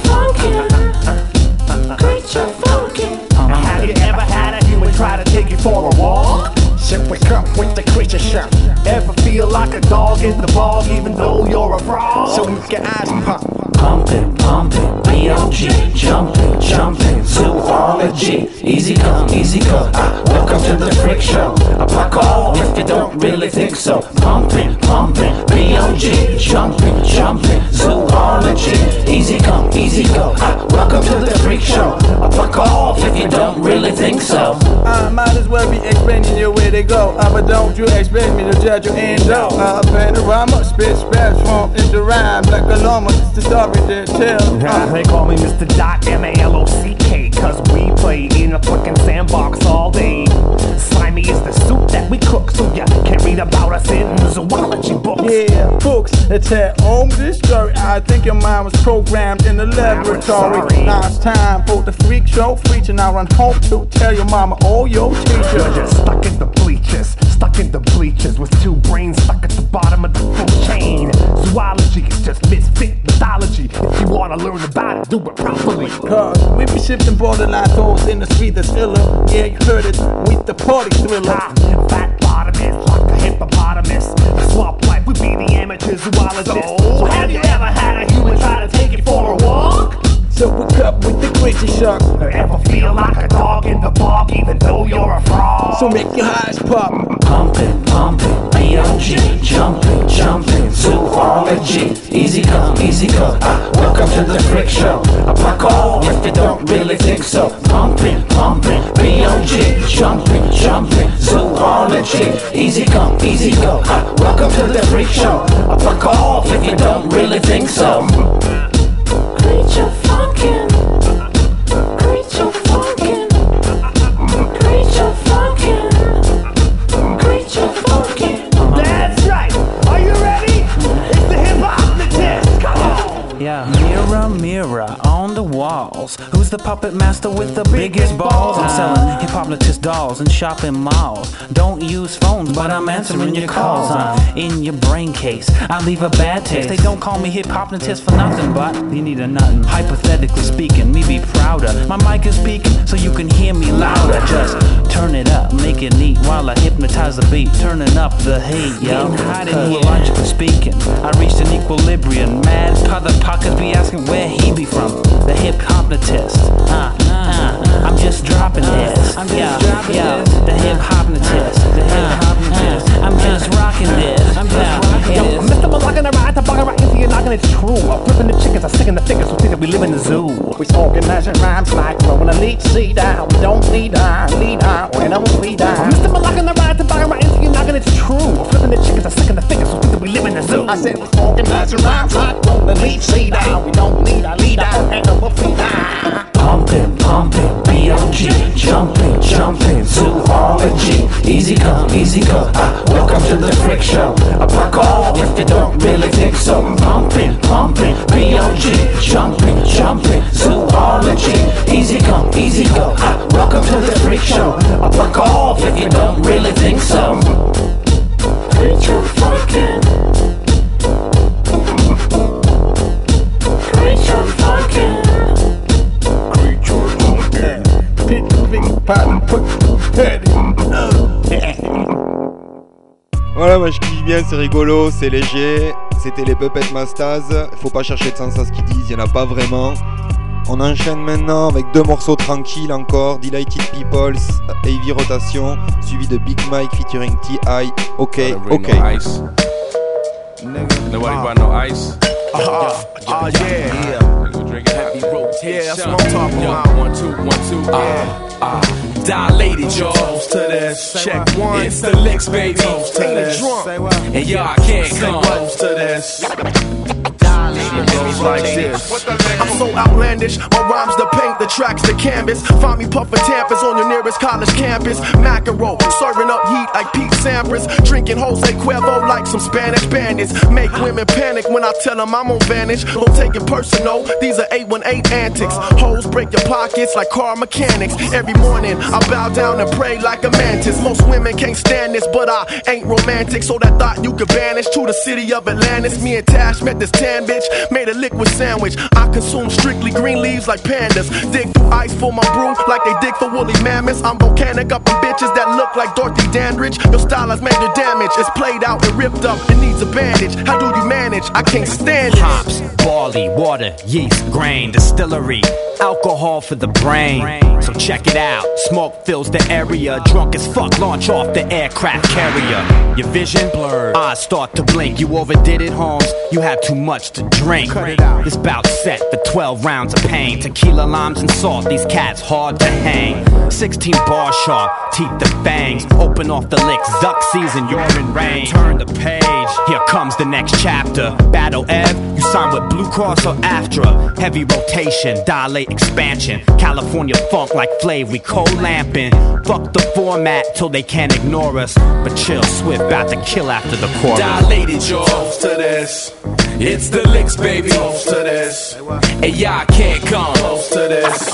funkin', creature funkin'. Have you ever had a human try to take you for a walk? Sit wake up with the creature show. Ever feel like a dog in the bog even though you're a frog? So make your eyes pop. Pumping, pumping, B O G, jumping, jumping, zoology. Easy come, easy go. Ah, welcome to the freak show. I pack off if you don't really think so. Pumping, pumping, B O G, jumping, jumping, zoology. Easy come, easy go. Ah, welcome to the freak show. I pack off if you don't really think so. I might as well be explaining you where they go. Uh, but don't you expect me to judge your endo. Uh, panorama, spit scraps, form into rhymes like a llama. It's the story they tell. Uh. They call me Mister Dot M A L O C K, cause we play in a fucking sandbox all day. Slimy is the soup that we cook, so you can read about us in zoology books. Yeah, books that tell home this story. I think your mind was programmed in the laboratory. Now it's time for the freak show. Preaching, I run home to tell your mama all your teachers. You're just stuck in the bleachers, stuck in the bleachers with two brains stuck at the bottom of the food chain. Zoology is just misfit mythology. If you wanna learn about it, do it properly. Cause we be shifting borderline thoughts in the street that's iller. Yeah, you heard it, we the party thriller. Ah, fat bottomist, like a hippopotamus. Swamp life, we be the amateur zoologists. So, so have you ever had a human try to take you for a walk? So wake up with the crazy shark. Or ever feel like a dog in the bog even though you're a frog? So make your eyes pop. Pumping, pumping, B O G, jumping, jumping, zoology. Easy come, easy go. Ah, welcome to the freak show. I pack off if you don't really think so. Pumping, pumping, B O G, jumping, jumping, zoology. Easy come, easy go. Ah, welcome to the freak show. I pack off if you don't really think so. Creature funkin', creature funkin', creature funkin', creature funkin'. That's right. Are you ready? It's the hip hop puppet master with the biggest balls. I'm selling hypnotist dolls in shopping malls. Don't use phones, but I'm answering your calls. I'm in your brain case, I leave a bad taste. They don't call me hypnotist for nothing, but you need a nothing. Hypothetically speaking, me be prouder. My mic is speaking, so you can hear me louder. Just turn it up, make it neat while I hypnotize the beat. Turning up the heat, yo. Cause logically speaking, I reached an equilibrium. Mad motherfuckers be asking where he be from. The hip hypnotist. Uh, uh, I'm just dropping this. I'm just dropping this. The hip hypnotist. The hip hypnotist. I'm just rocking this. I'm just rocking this. Yo, Mister Malaka the ride, the bugger right into your knocking, it's true. I'm flipping the chickens, I'm sticking the figures, who think that we live in the zoo. We organizing rhymes like rolling a lead seed down. We don't need her, lead her, when I'm we down. Mister Malaka the ride, the bugger right into your knocking, it's true. I'm flipping the chickens, I'm sticking the figures, who think that we live in the zoo. I said we organizing rhymes like rolling a lead seed down. We don't need a lead down, and I'm we down. Pumping, pumping, B O G, jumping, jumping, zoology. Easy come, easy go. Ah, welcome to the Freak Show. I buck off if you don't really think so. Pumping, pumping, B O G, jumping, jumping, zoology. Easy come, easy go. Ah, welcome to the Freak Show. I buck off if you don't really think so. Creature fucking. Creature fucking. Voilà, moi je kiffe bien, c'est rigolo, c'est léger. C'était les Puppet Mastaz. Faut pas chercher de sens à ce qu'ils disent, il n'y en a pas vraiment. On enchaîne maintenant avec deux morceaux tranquilles encore, Delighted Peoples, Heavy Rotation, suivi de Big Mike featuring T I. Ok, ok. Nobody brought no ice. Uh, uh, uh, yeah. Yeah. Heavy rotation. Yeah, that's what I'm talking about. One, two, one, two, yeah. Uh, uh, dilated, y'all. Toast to this. Check one. It's the licks, baby. Toast to this. And y'all can't come. Toast to this. Like this. I'm so outlandish, my rhymes to paint the tracks to canvas. Find me puffin' tampers on your nearest college campus. Macaro, serving up heat like Pete Sampras. Drinking Jose Cuervo like some Spanish bandits. Make women panic when I tell them I'm on vanish. Don't take it personal, these are eight one eight antics. Hoes break your pockets like car mechanics. Every morning I bow down and pray like a mantis. Most women can't stand this, but I ain't romantic, so that thought you could banish to the city of Atlantis. Me and Tash met this tan bitch, made a liquid sandwich. I consume strictly green leaves like pandas. Dig through ice for my brew like they dig for woolly mammoths. I'm volcanic up in bitches that look like Dorothy Dandridge. Your style has major damage. It's played out and ripped up. It needs a bandage. How do you manage? I can't stand it. Hops, barley, water, yeast, grain, distillery, alcohol for the brain. So check it out. Smoke fills the area. Drunk as fuck, launch off the aircraft carrier. Your vision blurred. Eyes start to blink. You overdid it, Holmes. You had too much to drink. This bout set for twelve rounds of pain. Tequila, limes, and salt. These cats hard to hang. sixteen bars sharp, teeth to fangs. Open off the licks. Duck season, you're in rain. Turn the page. Here comes the next chapter. Battle Ev, you sign with Blue Cross or Aftra. Heavy rotation, dilate expansion. California funk like Flav, we cold lamping. Fuck the format till they can't ignore us. But chill, Swift bout to kill after the chorus. Dilated, y'all. Toast to this. It's the licks, baby. Toast to this. And y'all can't come. Toast to this.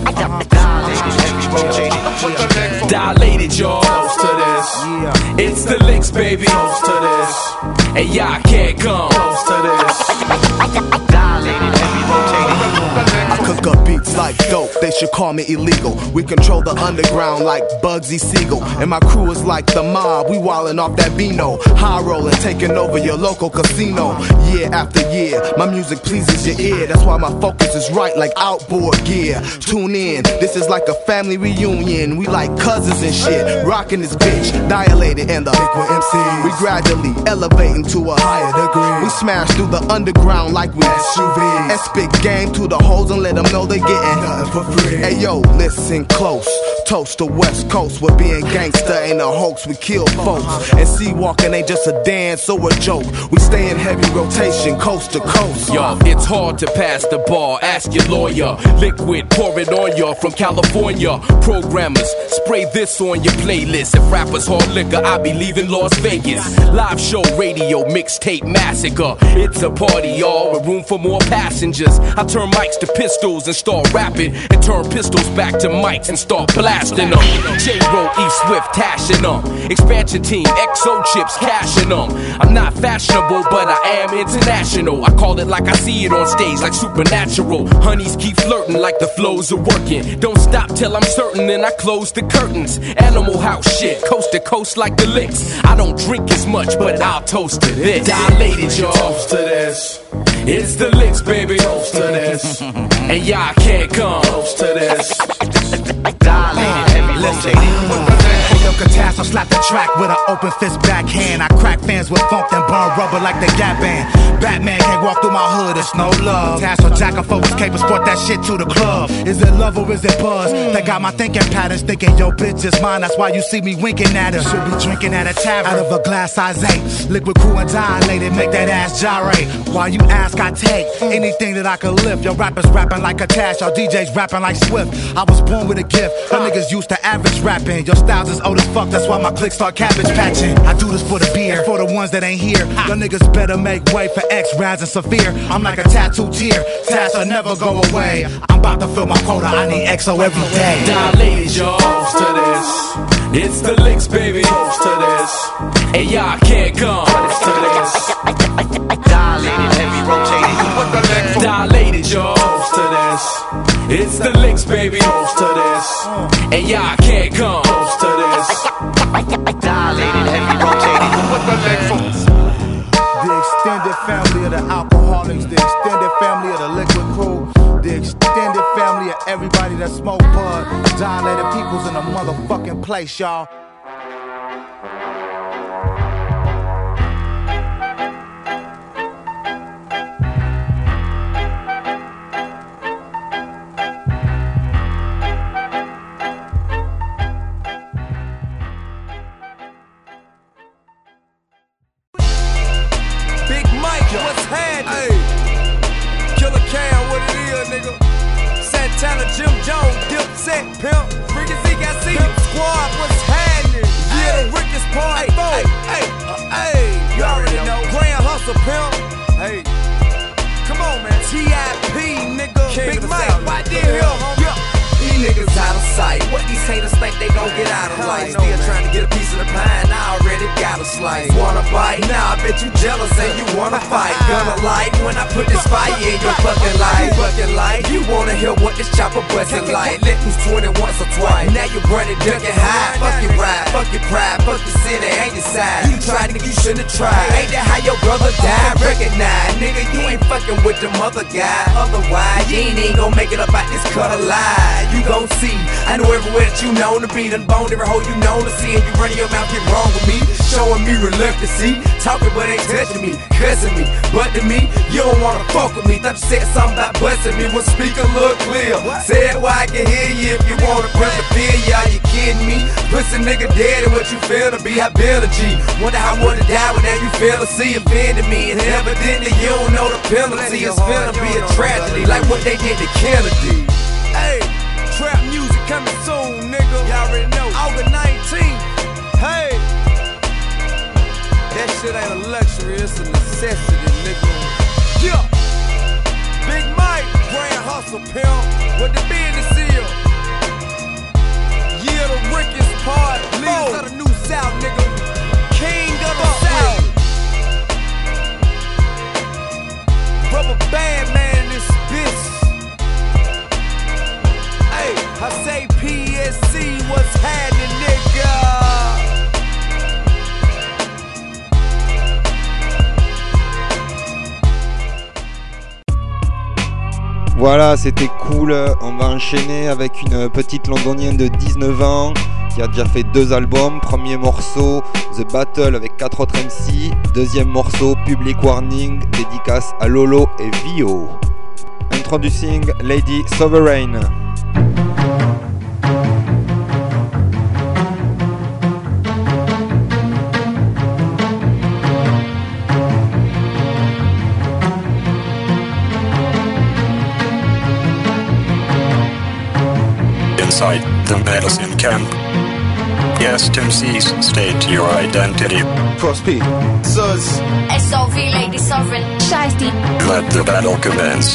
Dilated, y'all. Toast to this. It's the licks, baby. Toast to this. And y'all can't come. Toast to this. I cook up beats like dope, they should call me illegal. We control the underground like Bugsy Siegel. And my crew is like the mob, we wildin' off that vino. High rollin', taking over your local casino. Year after year, my music pleases your ear. That's why my focus is right like outboard gear. Tune in, this is like a family reunion. We like cousins and shit, rockin' this bitch. Dilated and the liquid M C. We gradually elevating to a higher degree. We smash through the underground like we S U Vs. And spit game to the hoes and let them know they getting nothing for free. Hey yo, listen close Toast the West Coast, where being gangster ain't a hoax, we kill folks. And sea walking ain't just a dance or a joke. We stay in heavy rotation, coast to coast. Yo, it's hard to pass the bar, ask your lawyer. Liquid, pour it on ya from California. Programmers, spray this on your playlist. If rappers hard liquor, I be leaving Las Vegas. Live show, radio, mixtape, massacre. It's a party, y'all, with room for more passengers. I turn mics to pistols and start rapping, and turn pistols back to mics and start blasting them. J-Ro, E Swift, tashing them. Expansion team, X O chips, cashing them. I'm not fashionable, but I am international. I call it like I see it on stage, like supernatural. Honeys keep flirting like the flows are working. Don't stop till I'm certain, then I close the curtains. Animal house shit, coast to coast like the licks. I don't drink as much, but I'll toast to this. Dilated, y'all. Toast to this. It's the licks, baby. Toast to this. And y'all can't come. Toast to this. Dilated, heavy rotating. Yo, Katasso slap the track with an open fist backhand. I crack fans with funk and burn rubber like the Gap Band. Batman can't walk through my hood, it's no love. Tasso jack and focus cape sport that shit to the club. Is it love or is it buzz? They got my thinking patterns, thinking yo bitch is mine. That's why you see me winking at her. Should be drinking at a tavern out of a glass size eight. Liquid cool and dilated, make that ass gyrate. While you ask, I take anything that I can lift. Your rappers rapping like a Tash, your D Js rapping like Swift. I was born with a gift. Your niggas used to average rapping. Your styles is old as fuck, that's why my clique start cabbage patching. I do this for the beer, for the ones that ain't here. Your niggas better make way for X, Raz, and Saphir. I'm like a tattoo tear, tats will never go away. I'm about to fill my quota, I need X O every day. Dilated, y'all. Toast to this. It's the licks, baby. Toast to this. And y'all can't come. Toast to this. Dilated, heavy rotating. Dilated, y'all. Toast to this. It's the licks, baby. Toast to this. And y'all can't come. Toast to this. Dilated, heavy rotating. The extended family of the alcoholics, the extended family of the liquid crew, the extended family of everybody that smoke bud. Dilated people's in a motherfucking place, y'all. What's happening? Hey. Killer Cam, what it is, nigga? Santana, Jim Jones, Dipset, Pimp, Freaky Z, got C. Pimp Squad, what's happening? Yeah, the Rick's Part four. Hey, hey, uh, hey, you already know. Grand Hustle, Pimp. Hey, come on, man. T I P, nigga. King Big Mike, right there, homie. Yeah. These niggas out of sight. What these haters think they gon' get out of life? Still know, trying to get a piece of the pie, and I already got a slice. Wanna bite? Now I bet you jealous and you wanna fight. Gonna light when I put this fire in your fucking life. Fucking life. You wanna hear what this chopper bustin' like? Let loose twenty once or twice. Now you running, ducking high. Fuck your ride, fuck your pride, fuck your city and your side. You tried, nigga, you shouldn't tried. Ain't that how your brother died? Recognize, nigga, you ain't fucking with the mother guy. Otherwise, you ain't even gon' make it up out this cut alive. You gon' see, I know everywhere that you known to be. Done boned every hoe you known to see. And you running your mouth, get wrong with me. Showing me reluctancy. Talking but ain't touching me, cussing me. But to me, you don't wanna fuck with me. Thought you said something about busting me. When speaker look clear. Say it where I can hear you. If you wanna press the fear, y'all, you kidding me? Pussy nigga dead and what you feel to be. I build a G. Wonder how I would've died when now you feel to see offended me. And evidently you don't know the penalty. It's finna be a tragedy. Like what they did to Kennedy. Hey. Trap music coming soon, nigga. Y'all already know. August nineteenth. Hey. That shit ain't a luxury, it's a necessity, nigga. Yeah. Big Mike, Grand Hustle, Pimp. What the business is? Yeah, the Rick's Part. Leaders of the New South, nigga. King of the South. Rubber band man in this bitch. I say P S C, what's happening, nigga? Voilà, c'était cool. On va enchaîner avec une petite londonienne de dix-neuf ans qui a déjà fait deux albums. Premier morceau, The Battle avec quatre autres M C. Deuxième morceau, Public Warning, dédicace à Lolo et Vio. Introducing Lady Sovereign. inside the medicine camp. Yes, M Cs, state your identity. Cross P. Sus. S O V, Lady Sovereign. Shiesty. Let the battle commence.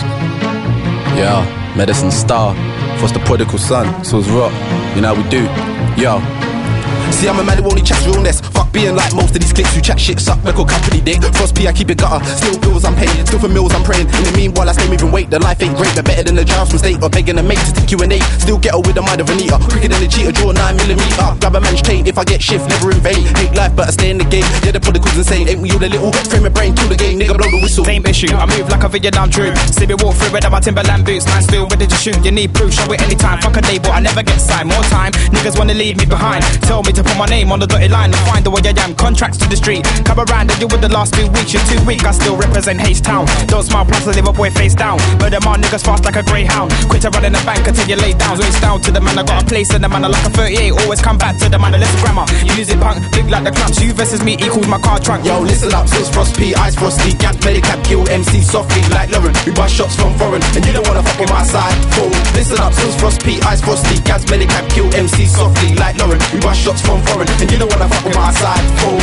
Yeah, Medicine Star. What's the prodigal son? So it's rock. You know how we do. Yo. See, I'm a man who only chats realness. Fuck being like most of these cliques who chat shit, suck record company dick. Frost P, I keep it gutter. Still bills I'm paying, still for meals I'm praying. In the meanwhile, I stay moving weight. The life ain't great, but better than the child's mistake. Or begging a mate to take you an eight. Still ghetto with the mind of an eater. Quicker than a cheater, draw nine millimeter. Grab a man's chain if I get shift, never in vain. Hate life, but I stay in the game. Yeah, the prodigals insane. Ain't we all a little? Frame a brain, kill the game, nigga, blow the whistle. Same issue, I move like a Vietnam troop. See me walk through with my Timberland boots. Man, still ready to shoot. You need proof, show it anytime. Fuck a label, I never get signed. More time, niggas wanna leave me behind. Tell me to put my name on the dotted line and find the way I am. Contracts to the street, come around and you with the last two weeks. You're too weak, I still represent H-Town. Don't smile, plus I live a boy face down. But them are niggas fast like a greyhound. Quit to run in the bank until you lay down. Waist down to the man, I got a place in the man. I like a thirty-eight, always come back to the man. I listen grammar, music punk, big like the clamps. You versus me equals my car trunk. Yo, listen up, Sis Frost P, Ice Frosty, Gap, Medicap, kill M C softly like Lauren. We buy shots from foreign, and you don't wanna fuck with my side. Fool. Listen up, Sis Frost P, Ice Frosty, Gap, Medicap, kill M C softly like Lauren. We buy shots from foreign, and you don't wanna fuck with my side. Fool.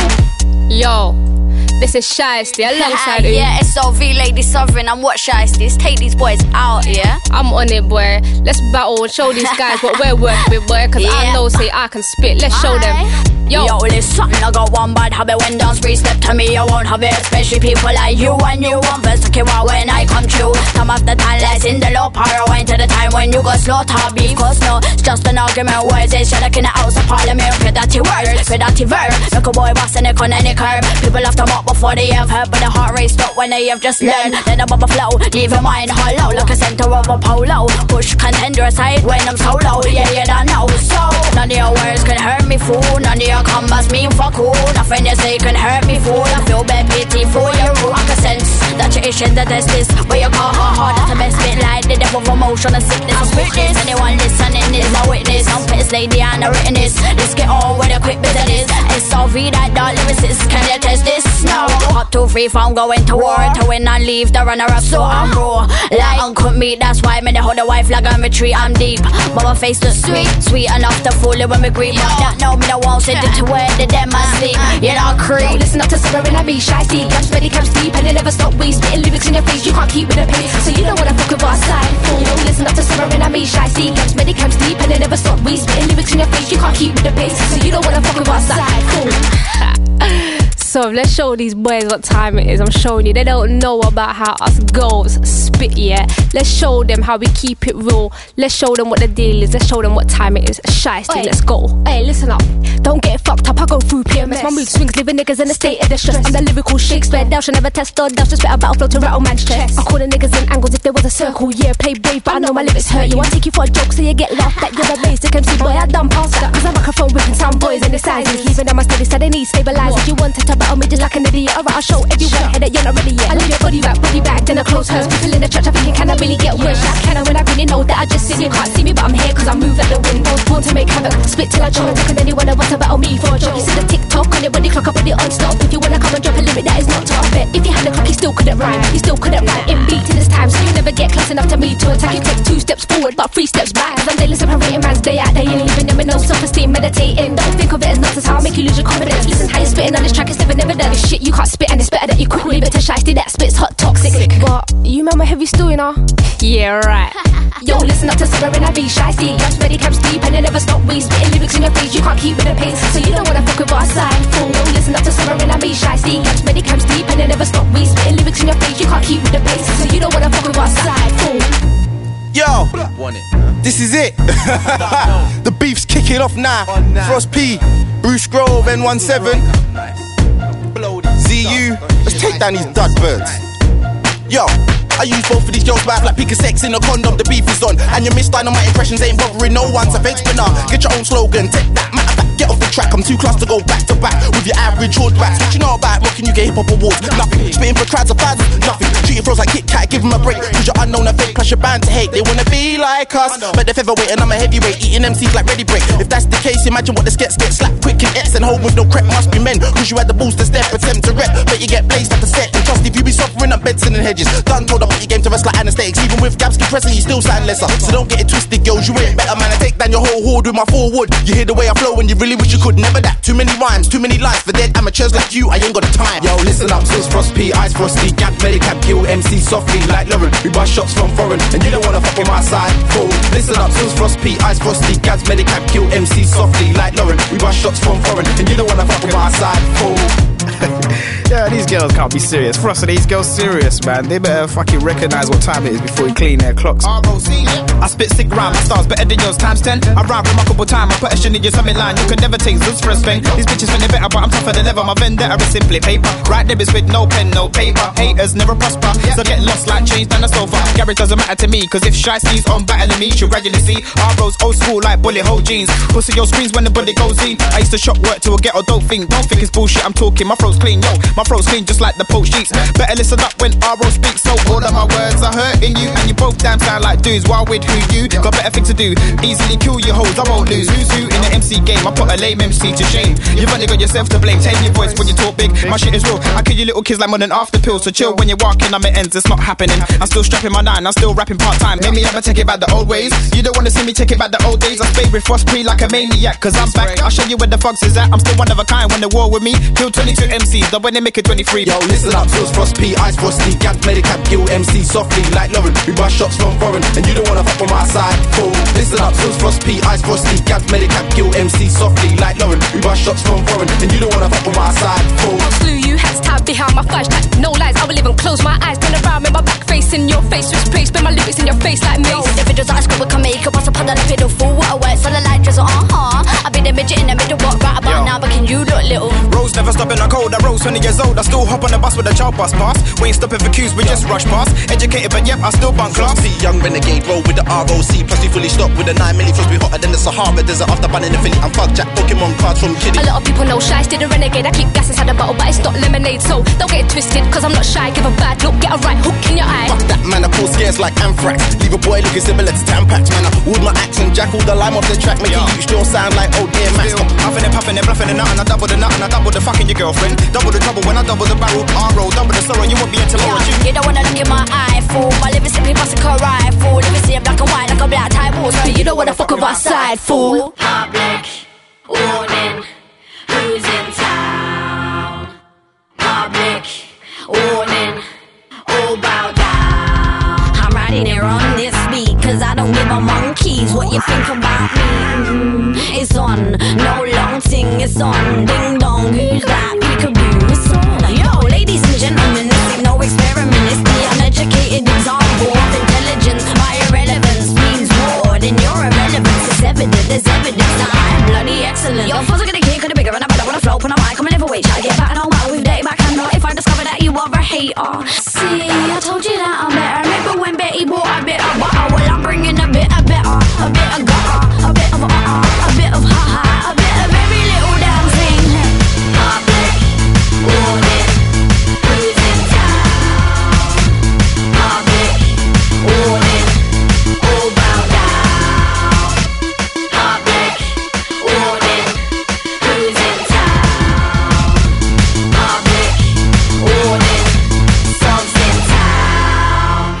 Yo, this is Shiesty alongside you. Yeah, S O V, Lady Sovereign. I'm what Shiesty. Take these boys out, yeah? I'm on it, boy. Let's battle and show these guys what we're working with, boy. Cause yeah. I know, say I can spit. Let's show them. Yo, Yo listen, I got one bad habit. When down spree step to me, I won't have it. Especially people like you and you want verse to kill out when I come true. Some of the time, less in the low power. Went to the time when you got slaughter beef. Cause no, it's just an argument. Words is shut in the house of parliament. Predatory words, predatory verb. Look a boy busting it on any curb. People have to mock before they have heard. But the heart rate stop when they have just learned. Then the bubble flow, leave your mind hollow. Like a center of a polo. Push contender aside when I'm solo. Yeah, yeah, I know. So, none of your words can hurt me, fool. None of your combats mean fuck all. Nothing you say can hurt me, fool. I feel bad pity for you. I can sense that you're itching to test this. But you can't hard hard. That's the best bit like the devil of emotion and sickness. I'm witness. Anyone listening is a witness. I'm piss lady and a written this. Let's get on with a quick business. S O V that dark lyricist. Can you test this? No. Hot two free from going to war. To win and leave the runner up. So I'm raw. Like uncle me. That's why me the hold the wife like I'm a tree. I'm deep. But my face looks sweet. Sweet enough to fool it when we greet. But that know me the won't sit it to where the them I sleep. You know creep. Yo, listen up to Sovereign and me. Shiesty. Gaps ready, comes deep. And they never stop. We spitting lyrics in your face. You can't keep with the pace. So you don't wanna fuck with our side. Yo, listen up to Sovereign and me. Shiesty. Gaps ready, comes deep. And they never stop. We spitting lyrics in your face. You can't keep with the pace. So you don't wanna fuck with our side. Cool. So let's show these boys what time it is. I'm showing you. They don't know about how us girls spit yet. Let's show them how we keep it real. Let's show them what the deal is. Let's show them what time it is. Shiesty, let's go. Hey, listen up. Don't get fucked up. I go through P M S. My mood swings, leaving niggas in a state of distress. I'm the lyrical Shakespeare. Thou shall never test or thou shall spit a battle flow to rattle man's chest. I call the niggas in angles if there was a circle. Yeah, play brave, but I know my lyrics hurt you. I take you for a joke, so you get laughed at. You're a basic M C boy. I done past that. Cause I'm microphone whipping sound boys in the sizes. Leaving them my steady, so they need stabilizers. You wanted to battle me just like an idiot. Alright, I'll show everyone here that you're not ready yet. I leave your body back, body back, then I close hers. People in the church are thinking, can I really get worse? Like, can I when I really know that I just sit? You can't see me, but I'm here cause I move like the wind. I was born to make havoc, spit till I choke. And anyone that wants to battle me for a joke. You see the TikTok on your body clock, I put it on stop. If you wanna come and drop a lyric that is not to bet. If you had the clock, you still couldn't rhyme. You still couldn't rhyme in beat to this time. So you never get close enough to me to attack. You take two steps forward, but three steps back. Cause I'm daily separating man's day out, day in. Leaving them with no self-esteem, meditating. Don't think of it as nonsense, how I make you lose your confidence. Listen how you're spitting on this track, it's never, never done. This shit you can't spit and it's better that you quit. Leave it to Shiesty that spits hot toxic. But you remember heavy stew, you know? Yeah, right. Yo, listen up to Sovereign and be Shiesty. Gaps ready, comes deep and they never stop. We spitting lyrics in your face, you can't keep with the pace. So you don't wanna fuck with our side. Fool. Yo, listen up to Sovereign and be Shiesty. Gaps ready, comes deep and they never stop. We spitting lyrics in your face, you can't keep with the pace. So you don't wanna fuck with our side. Fool. Yo, this is it. The beef's kicking off now. Frost P, Bruce Grove, N seventeen. Z U, let's take down these dud birds. Yo, I use both of these girls' wife like pick a sex in a condom, the beef is on. And your missed my impressions ain't bothering no one, so fake spinner. Get your own slogan, take that, matter of fact, get off the track. I'm too class to go back to back with your average hood rats. What you know about rocking, you get hip hop awards? Nothing, spitting for crowds of thousands, nothing. Treating flows like Kit Kat, give them a break. Cause you're unknown and fake, plus you're bound to hate. They wanna be like us, but they're featherweight and I'm a heavyweight, eating M Cs like ready break. If that's the case, imagine what the skets get slapped quick and X and hold with no crep must be men. Cause you had the balls to step, attempt to rep, but you get blazed at the set and trust if you be suffering up Benson and Hedges. Done told up your game to rest like anesthetics. Even with Gabs compressing, you still sound lesser. So don't get it twisted, girls, you ain't better, man. I take down your whole horde with my forward. You hear the way I flow and you really wish you could. Never that. Too many rhymes, too many lines. For dead amateurs like you, I ain't got the time. Yo, listen up, Sills, Frost P, Ice Frosty, Gab, Medicap, Kill, M C, softly like Lauren. We buy shots from foreign, and you don't wanna fuck with my side. Fool. Listen up, Sills, Frost P, Ice Frosty, Gabs, Medicap, Kill, M C, softly like Lauren. We buy shots from foreign, and you don't wanna fuck with my side. Fool. Yeah, these girls can't be serious. Frost, are these girls serious, man? They better fucking recognise what time it is before you clean their clocks. R O C, I spit sick rhyme, my style's better than yours times ten. I rhyme remarkable time, I put a shit in your summit line. You can never take Zeus for a speng. These bitches think they better, but I'm tougher than ever. My vendetta is simply paper. Write lyrics with no pen, no paper. Haters never prosper, so get lost like change down the sofa. Garage doesn't matter to me, cause if Shisty's on battling me, you regularly see R O's old school like bullet hole jeans. Pussy your screens when the bullet goes in. I used to shop work to a ghetto, don't think, don't think it's bullshit. I'm talking, my throat's clean, yo. My throat's clean just like the post sheets. Better listen up when R O speaks, so all of my words are hurting you. And you both damn sound like dudes, while with who you got better thing to do. Easily kill your hoes, I won't lose. Who's who in the M C game? I put a lame M C to shame. You've only got yourself to blame. Tame your voice when you talk big. My shit is real. I kill you little kids like more than after pills. So chill when you're walking, I'm at ends, it's not happening. I'm still strapping my nine, I'm still rapping part time. Make me ever take it back the old ways. You don't wanna see me take it back the old days. I stay with Frost Pre like a maniac, cause I'm back. I'll show you where the fox is at. I'm still one of a kind when the war with me. Kill twenty-two M Cs, but when they make it twenty-three. Yo, listen up, Sills, Frost P, Ice Frosty, Gab, Medicap, Kill, M C, softly like Lauren. We buy shots from foreign, and you don't wanna fuck with my side. Fool. Listen up, Sills, Frost P, Ice Frosty, Gab, Medicap, Kill, M C, softly like Lauren. We buy shots from foreign, and you don't wanna fuck with my side. Fool. I'll slew you, heads tied behind my flash tag. No lies, I will even close my eyes. Turn around with my back facing your face. Switch place, spin my lyrics in your face like me. Individuals I scribble can make up. Once upon a pedal fool. What a word, so the light drizzle, uh-huh. I be the midget in the middle, what right about now, but can you look little? Rose never stopping a cold, I rose twenty years old. I still hop on the bus with a child bus pass. We ain't stopping for queues, we just rush past. Educated, but yep, I still bunk class. See, young renegade, roll with the R O C. Plus we fully stocked with a nine milli. Plus we hotter than the Sahara Desert after banning the Philly. I'm fuck Jack Pokemon cards from Kiddie. A lot of people know Shy still a renegade. I keep gas inside the bottle, but it's not lemonade. So don't get it twisted, cause I'm not shy. Give a bad look, get a right hook in your eye. Fuck that man, I pull scares like anthrax. Leave a boy looking similar to Tampax. Man, I wood my axe and jack all the lime off the track. Making you still sound like old dear Max. Huffing and puffing and bluffing and nothing. I double the nut and I double the fucking your girlfriend. Double the trouble when I double the barrel. R O, double the sorrow, you won't be into Laura June. You don't wanna look in my eye, fool. My liver simply bust a rifle. Liver see black and white like a black tie ball. So you don't wanna fuck with our side, fool. Public warning, who's in town? Public warning, all bow down. I'm riding here on this beat, cause I don't give a monkeys what you think about me. Mm, it's on, no long thing, it's on. Ding dong, who's that? Peekaboo, it's on. Yo, ladies and gentlemen, this ain't no experiment. It's the uneducated example of intelligence. My irrelevance means more than your irrelevance. It's evident, there's evidence that I'm bloody excellent. Your fuzz are gonna kick, kinda bigger, and I better wanna float when I'm high. Come and never wait, try to get back and all out with day back. I know if I discover that you are a hater. See, I told you that I'm better. Remember when Betty bought a bit of butter? Well, I'm bringing a bit of better, a bit of gutter, a bit of uh-uh, a bit of ha-ha, a bit of every little damn thing. Public warning, who's in town? Public warning, all bow down. Public warning, who's in town? Public warning, subs in town.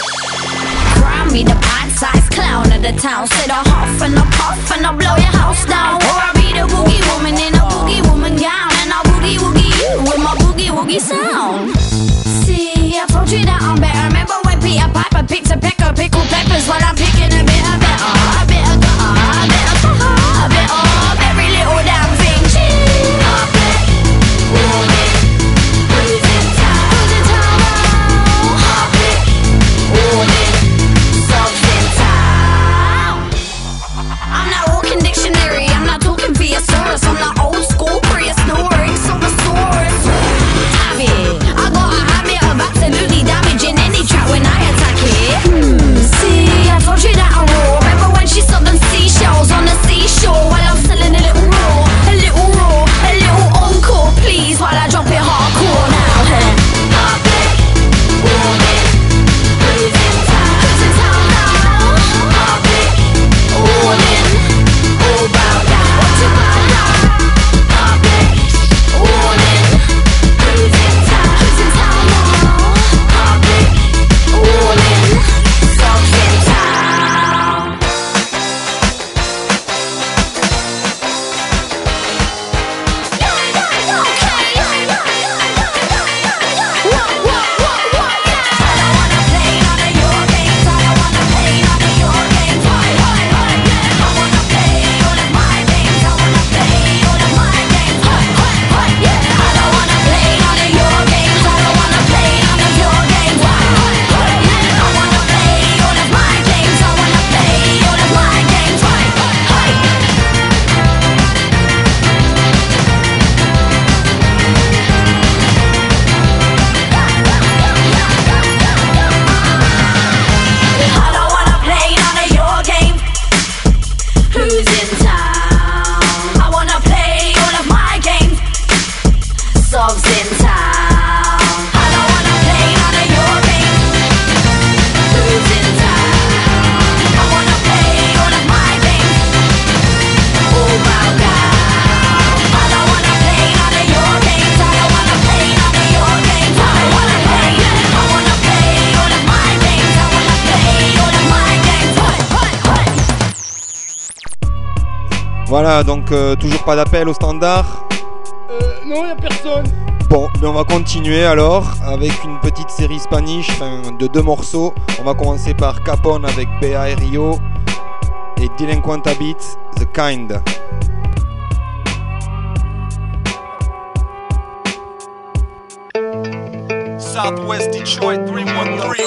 Crown me the pint-sized clown of the town. Sit a huff and a puff and I blow your house down. Or I be the boogie woman in a boogie woman gown, and I boogie woogie you with my boogie woogie sound. See, I told you that I'm better. Remember when Peter Piper picked a peck of pickled peppers? Well, I'm picking a bit of better, a bit of gutter, a bit of ha-ha, a bit of every little damn thing. Cheese. Public warning, who's in town? Who's in town now? Public warning, subs in town. I'm not walking dictionary, I'm not talking thesaurus. I'm not old school, prehistoric, Sonosaurus. Habit, I got a habit of absolutely damaging any track when I attack it. Hmm, see, I told you that I'm raw. Voilà, donc euh, toujours pas d'appel au standard. Euh, non, y'a personne. Bon, mais on va continuer alors avec une petite série Spanish, enfin de deux morceaux. On va commencer par Capone avec B A R I O et Delinquenta Beats, The Kind. Southwest Detroit three one three.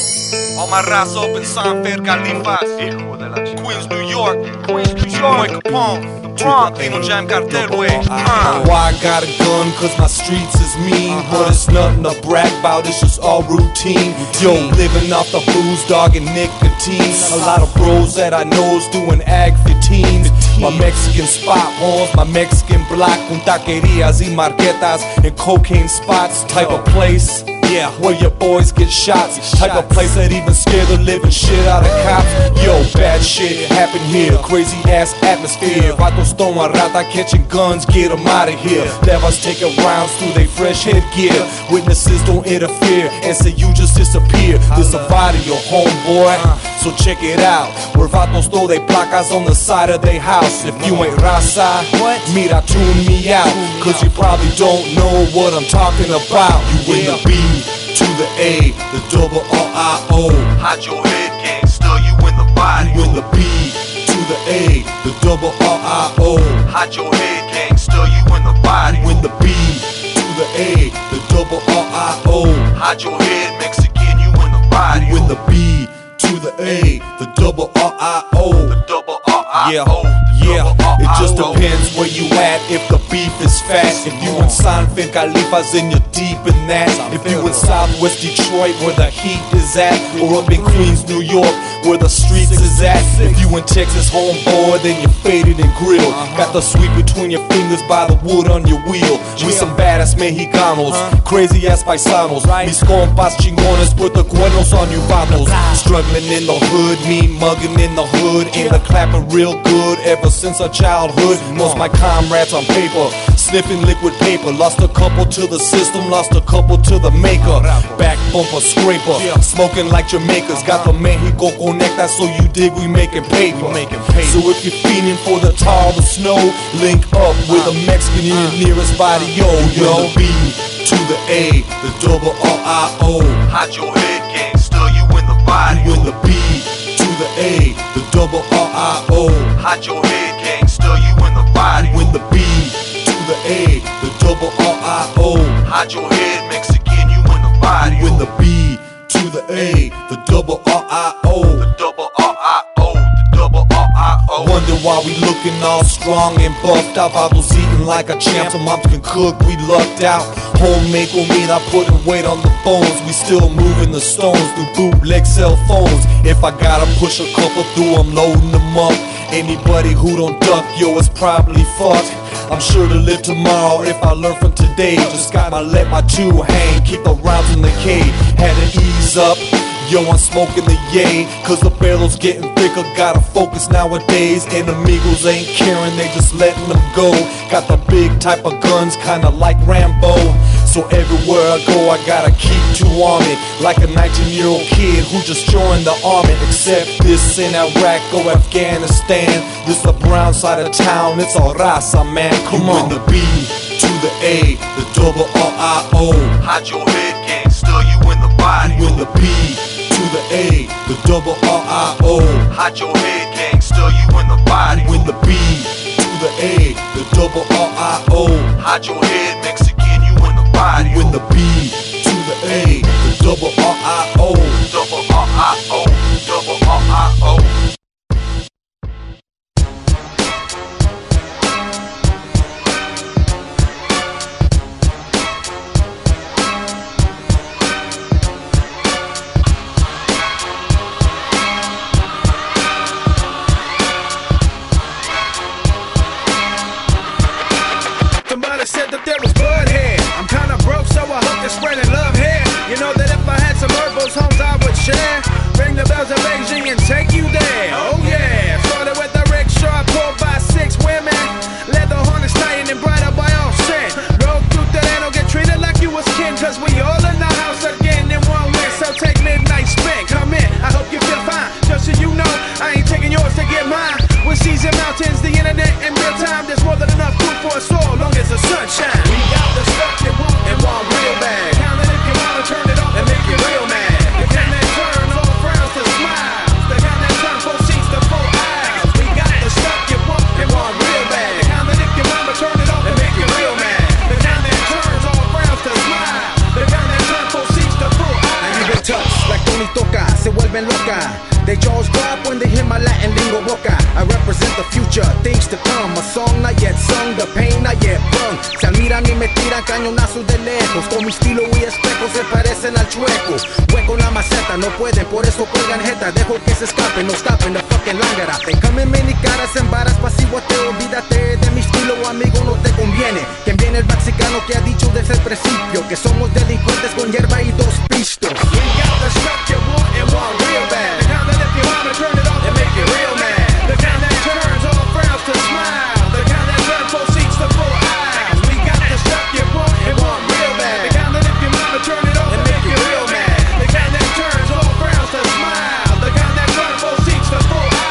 All my raza up in San Fer Califas. Queens, New York. Queens, New York. Boy Capone. Latino Jam Cartel way. Uh. Why I got a gun? Cause my streets is mean. Uh-huh. But it's nothing to brag about, it's just all routine. Yo, living off the booze, dog, and nicotine. A lot of bros that I know's doing ag fifteen. My Mexican spot halls, my Mexican block, con taquerias y marquetas and cocaine spots. Type of place, yeah, where your boys get shots. Type of place that even scare the living shit out of cops. Yo, bad shit happen here, crazy ass atmosphere. Vatos toma rata catching guns, get them out of here. Devils taking rounds through they fresh headgear. Witnesses don't interfere and say you just disappear. This a body, your homeboy, so check it out. Where vatos throw they placas on the side of their house. If you ain't raza, mira, tune me out. Cause you probably don't know what I'm talking about. You in the B to the A, the double R I O. Hide your head, gangsta, you in the body. You in the B to the A, the double R I O. Hide your head, gangsta, you in the body. You in the B to the A, the double R I O. Hide your head, Mexican, you in the body. You in the B to the A, the double R I O. The double R I O. Yeah. Yeah, it just depends where you at, if the beef is fat. If you in San Fer Califas, then you're deep in that. If you in Southwest Detroit, where the heat is at. Or up in Queens, New York, where the streets is at. If you in Texas, homeboy, then you're faded and grilled. Got the sweet between your fingers by the wood on your wheel. We some badass mexicanos, crazy ass paisanos. Mis compas chingones, put the cuernos on you vatos. Struggling in the hood, me mugging in the hood. And the clapping real good ever since our childhood. Most my comrades on paper, sniffing liquid paper. Lost a couple to the system, lost a couple to the maker. Back bumper scraper, smoking like Jamaicans. Got the Mexico Conecta, so you dig we making paper. So if you're feeling for the tar, the snow, link up with a Mexican in your nearest body, yo, yo. B to the A, the double R I O. Hide your head, gangsta, you in the body. You in the B to the A, the double R I O. Hide your head, gangsta, you in the body. You in the B to the A, the double R I O. Hide your head, Mexican, you in the body. You in the B to the A, the double R I O. The double R I O, the double R I O. Wonder why we looking all strong and buffed out. I was eating like a champ, so moms can cook, we lucked out. Homemade comida, putting weight on the bones. We still moving the stones through bootleg cell phones. If I gotta push a couple through, I'm loading them up. Anybody who don't duck, yo, is probably fucked. I'm sure to live tomorrow if I learn from today. Just gotta let my two hang, keep the rounds in the K. Had to ease up, yo, I'm smoking the yay. Cause the barrel's getting thicker, gotta focus nowadays. And amigos ain't caring, they just letting them go. Got the big type of guns, kinda like Rambo. So everywhere I go, I gotta keep two on me. Like a nineteen year old kid who just joined the army. Except this in Iraq or Afghanistan. This the brown side of town, it's all raza, man. Come on. You in the B to the A, the double R I O. Hide your head, gangsta, you in the body. You in the B to the A, the double R I O. Hide your head, gangsta, you in the body. You in the B to the A, the double R I O. Hide your head, Mexican, you in the body. You in the B to the A, the double R I O. Double R I O, double R I O. Said that there was blood here. I'm kinda broke, so I hope they're spreading love here. You know that if I had some herbals, homes I would share. Ring the bells of Beijing and take you there. Oh yeah. Started with a rickshaw pulled by six women. Leather harness tightened and brought up by all sin. Roll through Terreno, get treated like you was kin. Cause we all in the house again in one win. So take midnight spin. Come in, I hope you feel fine. Just so you know, I ain't taking yours to get mine. With seas and mountains, the internet and vuelven loca. They jaws drop when they hear my Latin lingo boca. I represent the future, things to come. A song not yet sung, the pain not yet wrung. Se admiran y me tiran cañonazos de lejos. Con mi estilo y espejo se parecen al chueco. Hueco en la maceta, no pueden, por eso cuelgan jeta. Dejo que se escapen, no escapen the fucking lángara. Te comen mini caras en varas, pasivo te olvídate de mi estilo, amigo, no te conviene. Quien viene el mexicano que ha dicho desde el principio que somos delincuentes con hierba y dos pistos. We got the stuff you want and want real bad. The kind that if your mama turn it off and make you real mad. The kind that turns all frowns to smile. The kind that turns both seats to full eyes. We got the stuff you want and want real bad. The kind that if your mama turn it off and make you real mad. The kind that turns all frowns to smile. The kind that turns both seats to full eyes.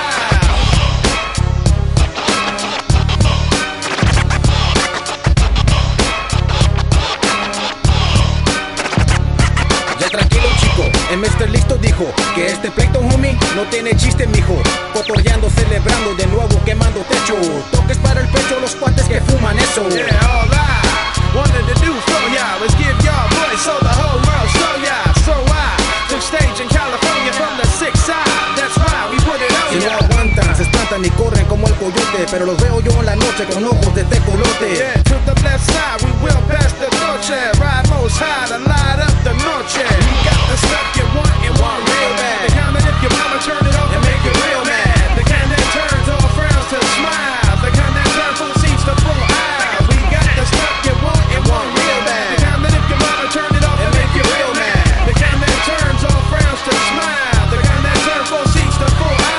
El mister Listo dijo que este pleito, homie, no tiene chiste, mijo. Cotorreando, celebrando, de nuevo quemando techo. Toques para el pecho, los cuates que fuman eso. Yeah, all right. Wanted to do for y'all is give y'all voice so the whole world show y'all. So I took stage in California from the six side. That's why we put it on. Si no aguantan, se espantan y corren como el coyote. Pero los veo yo en la noche con ojos de tecolote. Yeah, to the left side, we will pass the noche. Ride most high to light up the noche. We got the stuff you want and want real bad. The kind that if your mama turn it off and make you real mad. The kind that turns all frowns to smiles. The kind that turns full seats to full eyes. We got the stuff you want and want real bad. The kind that if your mama turn it off and make you real mad. The kind that turns all frowns to smiles. The kind that turns full seats to full eyes.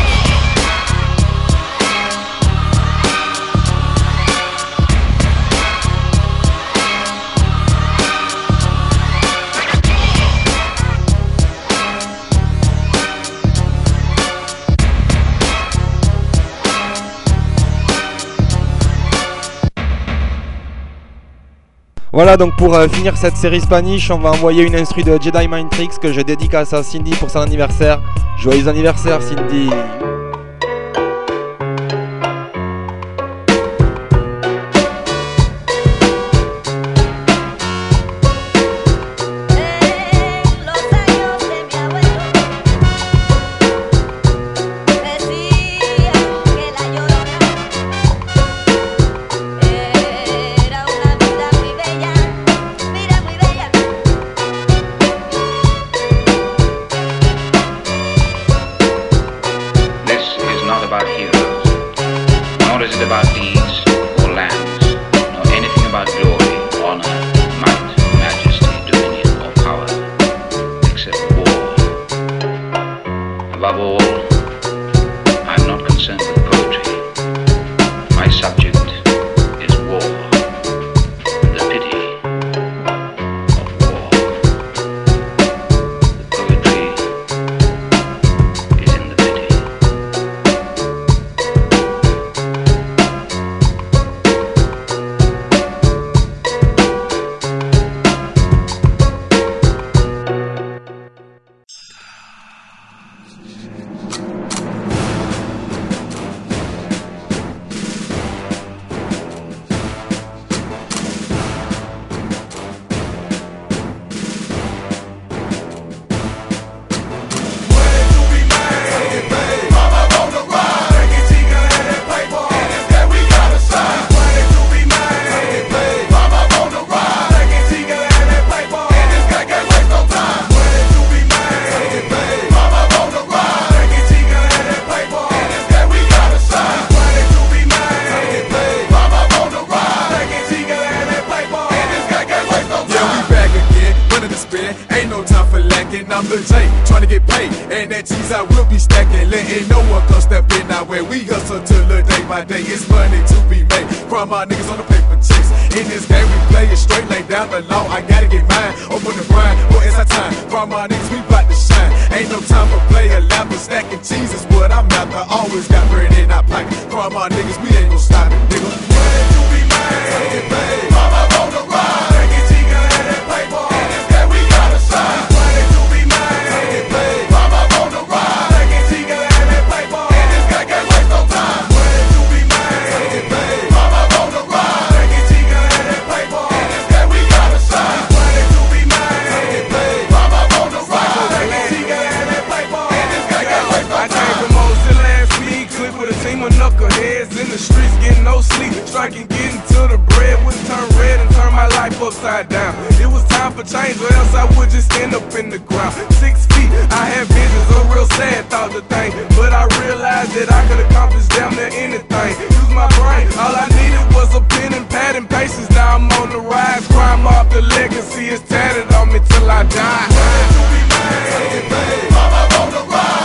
Voilà, donc pour euh, finir cette série Spanish, on va envoyer une instru de Jedi Mind Tricks que je dédicace à Cindy pour son anniversaire. Joyeux anniversaire, Cindy! Paper. or else I would just end up in the ground. Six feet, I had visions, a real sad thought to think, but I realized that I could accomplish damn near anything. Use my brain, all I needed was a pen and pad and patience. Now I'm on the rise, crime off the legacy is tatted on me till I die. Mama on the rise.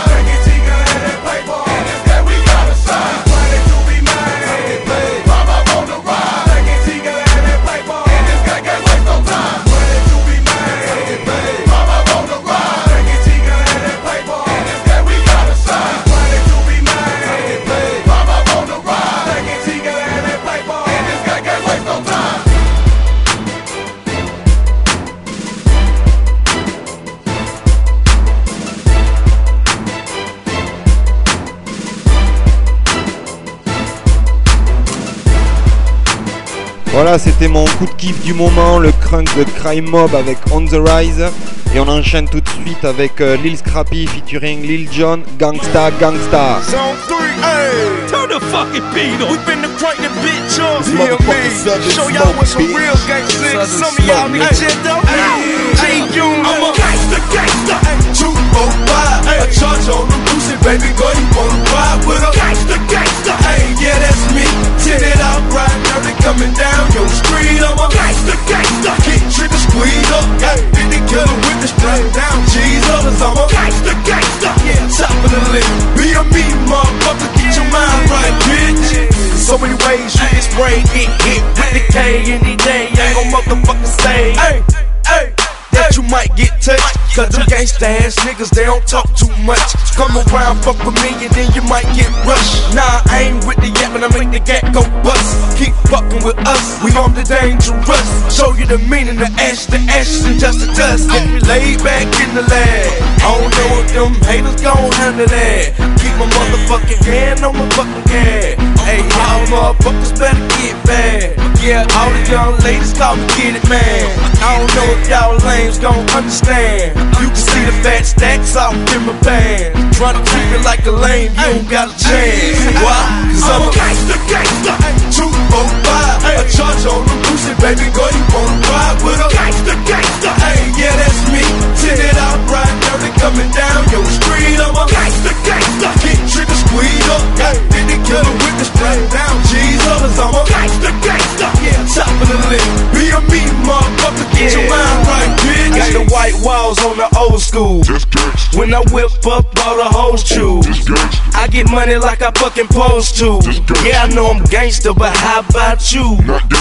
Voilà, c'était mon coup de kiff du moment, le crunk de Crime Mob avec On The Rise. Et on enchaîne tout de suite avec euh, Lil Scrappy featuring Lil Jon, Gangsta Gangsta. Zone three, hey, turn the fucking beat on. We been the crank the bitch up. Yeah, man. Show y'all what some real gangsta is. Some of y'all be jet up. Hey, June, I'm a gangsta, gangsta. Two, four, five, a charge on the Lucy, baby girl, you wanna ride with a gangsta, gangsta. Hey, yeah, that's me. Tint it out, right dirty, coming down your street. I'm a gangsta, gangsta. Kick, trigger, squeeze up, hey, fifty killer with the strap down, cheese up, I'm a gangsta, gangsta. Yeah, top of the list. Be a me, motherfucker, get your mind right, bitch. So many ways you can spray, get hit with the K any day. Ain't gon' motherfucking stay. Hey, hey. That you might get touched, cause them gangsta ass niggas, they don't talk too much. Come around, fuck with me, and then you might get rushed. Nah, I ain't with the yap, and I make the gat go bust. Keep fucking with us, we on the dangerous. Show you the meaning of ash to ashes and just to dust. Get me laid back in the lab. I don't know if them haters gon' handle that. Keep my motherfucking hand on my fucking gas. Hey, y'all motherfuckers better get bad. Yeah, all the young ladies call me Get It Man. I don't know if y'all lames gon' understand. You can see the fat stacks off in my pants. Tryna treat me like a lame, you don't got a chance. Why? Cause I'm a gangsta, gangsta. Two, four, five, a charge on the Lucy, baby girl, you wanna ride with a gangsta, gangsta. Hey, yeah, that's me. Tint it out, right dirty, coming down your street. I'm a gangsta, gangsta. Get trigger, squeeze up, hey, fifty killer with the strap down, cheese up, cause I'm a gangsta, gangsta. Yeah, top of the list. Be a me, motherfucker, get your mind right, bitch. Got the white walls on the old school. When I whip up, all the hoes choose. I get money like I fucking supposed to. Yeah, I know I'm gangster, but how about you?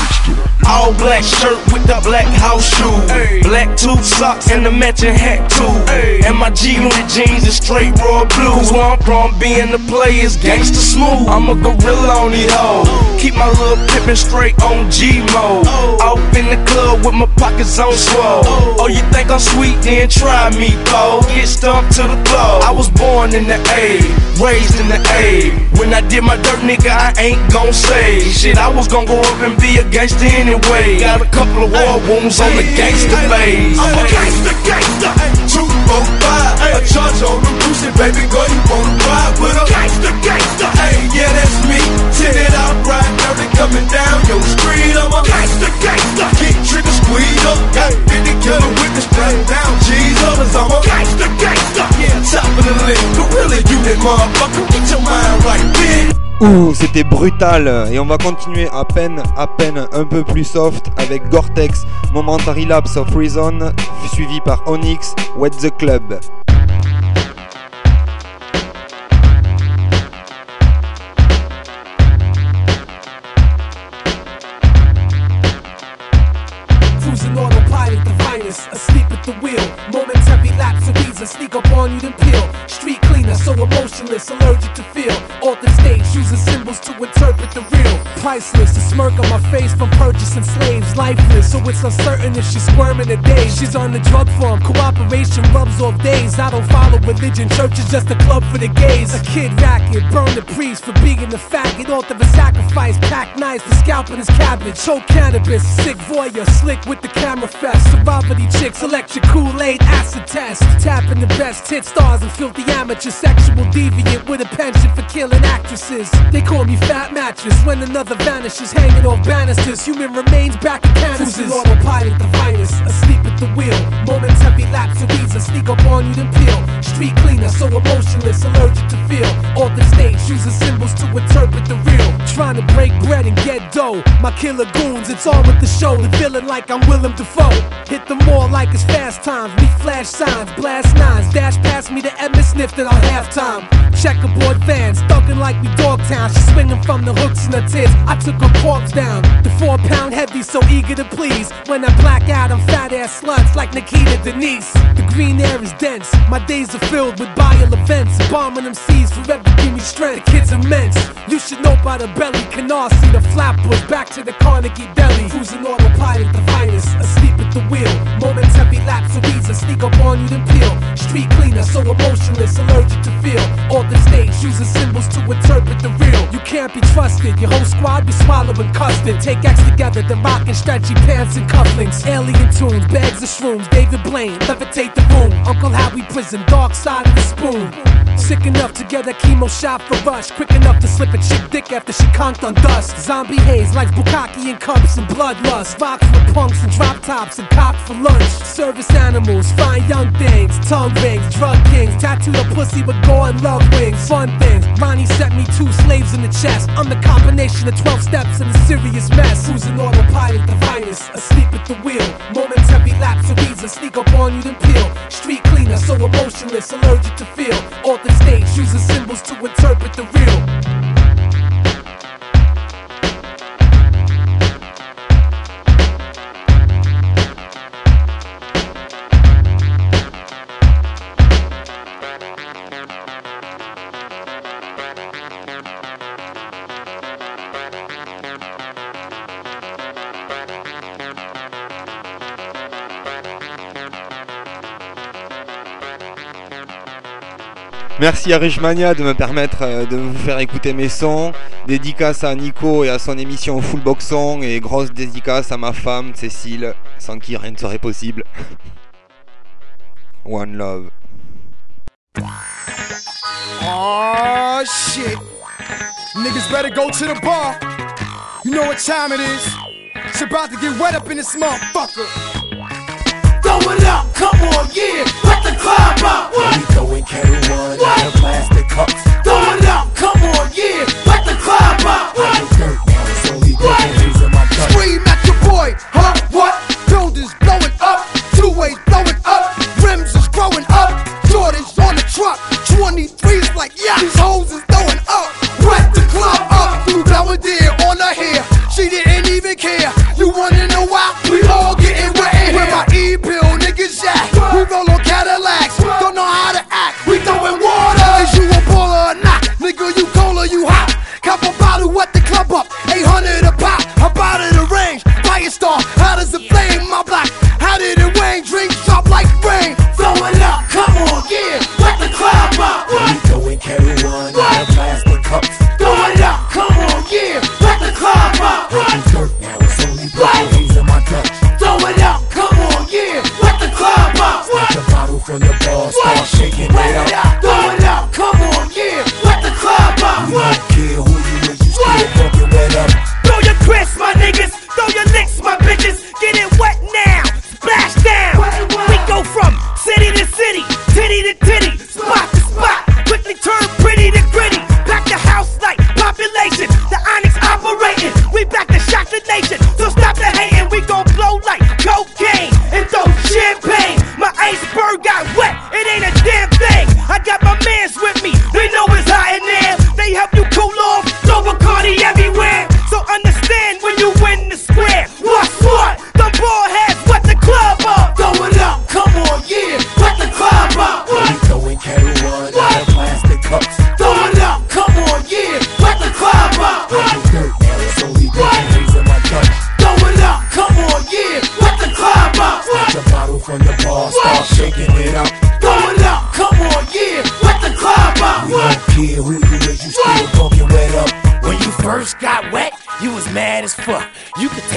All black shirt with the black house shoe. Black tube socks and the matching hat too. And my G-Unit jeans is straight royal blue. Cause where I'm from, being the play is gangster smooth. I'm a gorilla on these hoes. Keep my little pippin' straight on G-mode. Off in the club with my pockets on swole. Oh, you think I'm sweet? Then try me, though. Get stumped to the floor. I was born in the A, raised in the A. When I did my dirt, nigga, I ain't gon' say shit. I was gon' grow up and be a gangster anyway. Got a couple of war wounds on the gangster phase. I'm a gangsta, gangsta. Two, four, five, a charge on the Lucy, baby girl, you wanna ride with a gangsta, gangsta. Hey, yeah, that's me. Tint it out, right dirty, coming down your street. I'm a gangsta, gangsta. Kick, trigger, squeeze up, hey, fifty killer with the strap down, cheese up, cause I'm a gangsta, gangsta. Yeah, top of the list, gorilla unit, motherfucker, get your mind right, bitch. Ouh, c'était brutal. Et on va continuer à peine, à peine un peu plus soft avec Gore-Tex, Momentary Lapse of Reason, suivi par Onyx, Wet the Club. Cruising autopilot, the finest, asleep at the wheel. Momentary lapse of reason, sneak up on you then peel. Street cleaner, so emotionless, allergic to feel. Off the stage, using symbols to interpret the real. Priceless, a smirk on my face from purchasing slaves. Lifeless, so it's uncertain if she's squirming a day. She's on the drug farm, cooperation rubs off days. I don't follow religion, church is just a club for the gays. A kid racket, burn the priest for being the faggot. Author of a sacrifice, pack knives for scalping his cabbage. Choke cannabis, sick voyeur, slick with the camera fest. Sorority chicks, electric Kool-Aid, acid test. Tapping the best hit stars and filthy amateurs. Sexual deviant with a penchant for killing actresses. They call me Fat Mattress when another vanishes, hanging off banisters. Human remains back in canisters. Autopilot the finest, asleep at the wheel. Moments heavy lapse of ease, sneak up on you then peel. Street cleaner, so emotionless, allergic to feel. All the stage using symbols to interpret the real. Trying to break bread and get dough. My killer goons, it's on with the show. The villain like I'm Willem Dafoe. Hit the mall like it's fast times. We flash signs, blast nines. Dash past me to Edmund sniffed it on halftime. Checkerboard fans, thugging like we Dogtown. She swinging from the hooks in her tits. I took her corpse down. The four pound heavy, so eager to please. When I black out, I'm fat ass sluts like Nikita Denise. The green air is dense. My days are filled with bile events. Bombing them seas forever give me strength. The kid's immense. You should know by the belly. Canard see the flatbush. Back to the Carnegie Deli. Cruising autopilot, the finest. Asleep at the wheel. Moments heavy lapse of ease. Sneak up on you then peel. Street cleaner, so emotionless, allergic to feel. All the stage using symbols to interpret the real. You can't be trusted. Your whole squad be swallowing custard. Take X together, then rockin' stretchy pants and cufflinks. Alien tunes, bags of shrooms. David Blaine, levitate the room. Uncle Howie prison, dark side of the spoon. Sick enough to get a chemo shot for rush. Quick enough to slip a chick dick after she conked on dust. Zombie haze like bukkake and cups and bloodlust. Rocks with punks and drop tops and cock for lunch. Service animals, fine young things. Tongue rings, drug kings. Tattoo the pussy with gore and love wings. Fun things, Ronnie sent me two slaves in the chest. I'm the combination of twelve steps and a serious mess. Cruising autopilot, the finest, asleep at the wheel. Moments heavy lapse of ease, sneak up on you then peel. Street cleaner, so emotionless, allergic to feel. All the stage using symbols to interpret the real. Merci à Richmania de me permettre de vous faire écouter mes sons. Dédicace à Nico et à son émission Full Box Song. Et grosse dédicace à ma femme Cécile, sans qui rien ne serait possible. One love. Oh shit. Niggas better go to the bar. You know what time it is. It's about to get wet up in this motherfucker. Throw it up, come on, yeah, let the club out. What? We throwing Kettle One out of plastic cups. Throw it up, come on, yeah, let the club out. What? Dirt, now it's only days in my gut. Scream at your boy, huh? What? Buildings blowing up, two ways blowing up, rims is growing up, Jordans on the truck, twenty-threes like yeah, these hoes is throwing up. Wet the club up, through Belvedere on her hair. She didn't even care. You wanna know why? We all getting wet in here. Where my E-bill niggas at? We roll on Cadillacs. Don't know how to act. We throwing water. Is you a baller or not? Nigga, you cold or you hot? Cop a bottle, wet the club up. eight hundred a pop. Hop out of the range. Fire star. How does it flame my block? How did it rain? Drinks drop like rain. Throw it up. Come on, yeah. Wet the club up. We throwing Kettle One out of plastic cups. Throw it up. Come on, yeah. Wet the club up. Dirt, now it's only days in my gut. Throw it up. Come on, yeah. Wet the club up. Take a bottle from the bar, start shaking it up. Throw it up. Come on, yeah. Wet the club up. You don't care who you is, you still fucking wet up. Throw your crisps, my niggas. Throw your licks, my bitches. Get it wet now. Splash down. We go from city to city, titty to titty, spot to spot. Quickly turn pretty to gritty. Back to house like population. The Onyx operating. We back to shock the nation. So stop the hating. We gon' blow like cocaine and throw champagne. My iceberg got wet. It ain't a damn thing. I got my mans with me. They know it's hot in there. They help you cool off. Throw Bacardi everywhere. So understand when you win the square. What's what? The ball heads wet the club up. Throw it up. Come on, yeah. Wet the club up. We throwing Kettle One out of plastic cups. Throw it up. Come on, yeah. Wet the club up. Dirt, now it's only days in my gut. Throw it up. Come on, yeah. Wet the club up. Take a bottle from the bar, start shaking it up. Throw it up. Come on, yeah. Wet the club up. We don't care who you is, you still fucking wet up. When you first got wet, you was mad as fuck. You could taste the kind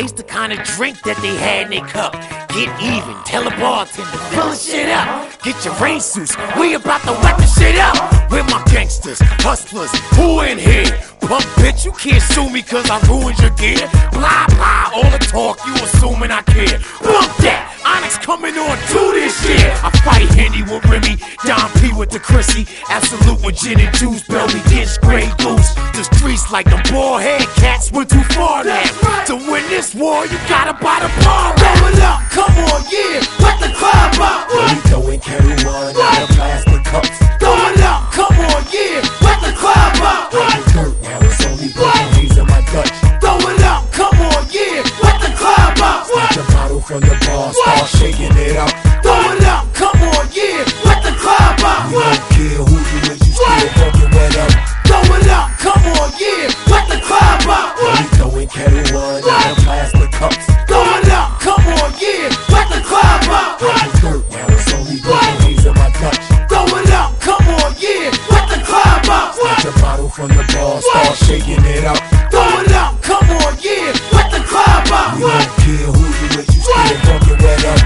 kind of drink that they had in their cup. Get even, tell the bartender, fill the shit up. Get your rain suits, we about to wet the shit up. We're my gangsters, hustlers, who in here? Punk bitch, you can't sue me cause I ruined your gear. Blah blah, all the talk, you assuming I care. Bump that, Onyx coming on to this shit. I fight Henny with Remy, Don P with the Chrissy, Absolute with gin and juice, Belly gets Grey Goose. The streets like the bald head cats went too far now. To win this war, you gotta buy the bar. Roll it up, come on, yeah, let the club up. Burrito and Kettle One out of plastic cups. Throw it up, come on, yeah, let the club up. I'm dirt, now it's only these are my Dutch. Throw it up, come on, yeah, let the club up. Snatch a bottle from the bar, start shaking it up. Throw it up, come on, yeah, let the club up. You don't care who you is, you still fucking wet up. Throw it up, come on, yeah, let the club up. Burrito and Kettle One out of plastic cups. Throw it up, come on, yeah, let the club up. I'm dirt, now it's only these are my Dutch. Throw it up, come on, yeah, let the club up. Snatch a bottle from the bar, start shaking it up. Throw it up, come on, yeah, let the club up. You don't care who you is, you still fucking wet up.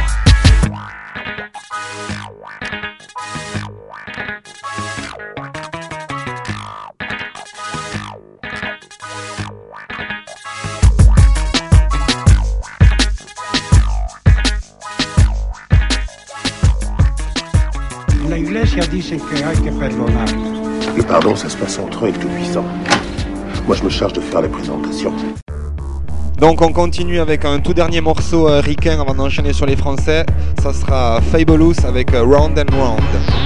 La Iglesia dice que hay que perdonar. Le pardon, ça se passe entre eux et le Tout-Puissant. Moi, je me charge de faire les présentations. Donc on continue avec un tout dernier morceau euh, ricain avant d'enchaîner sur les français. Ça sera Fabulous avec euh, Round and Round.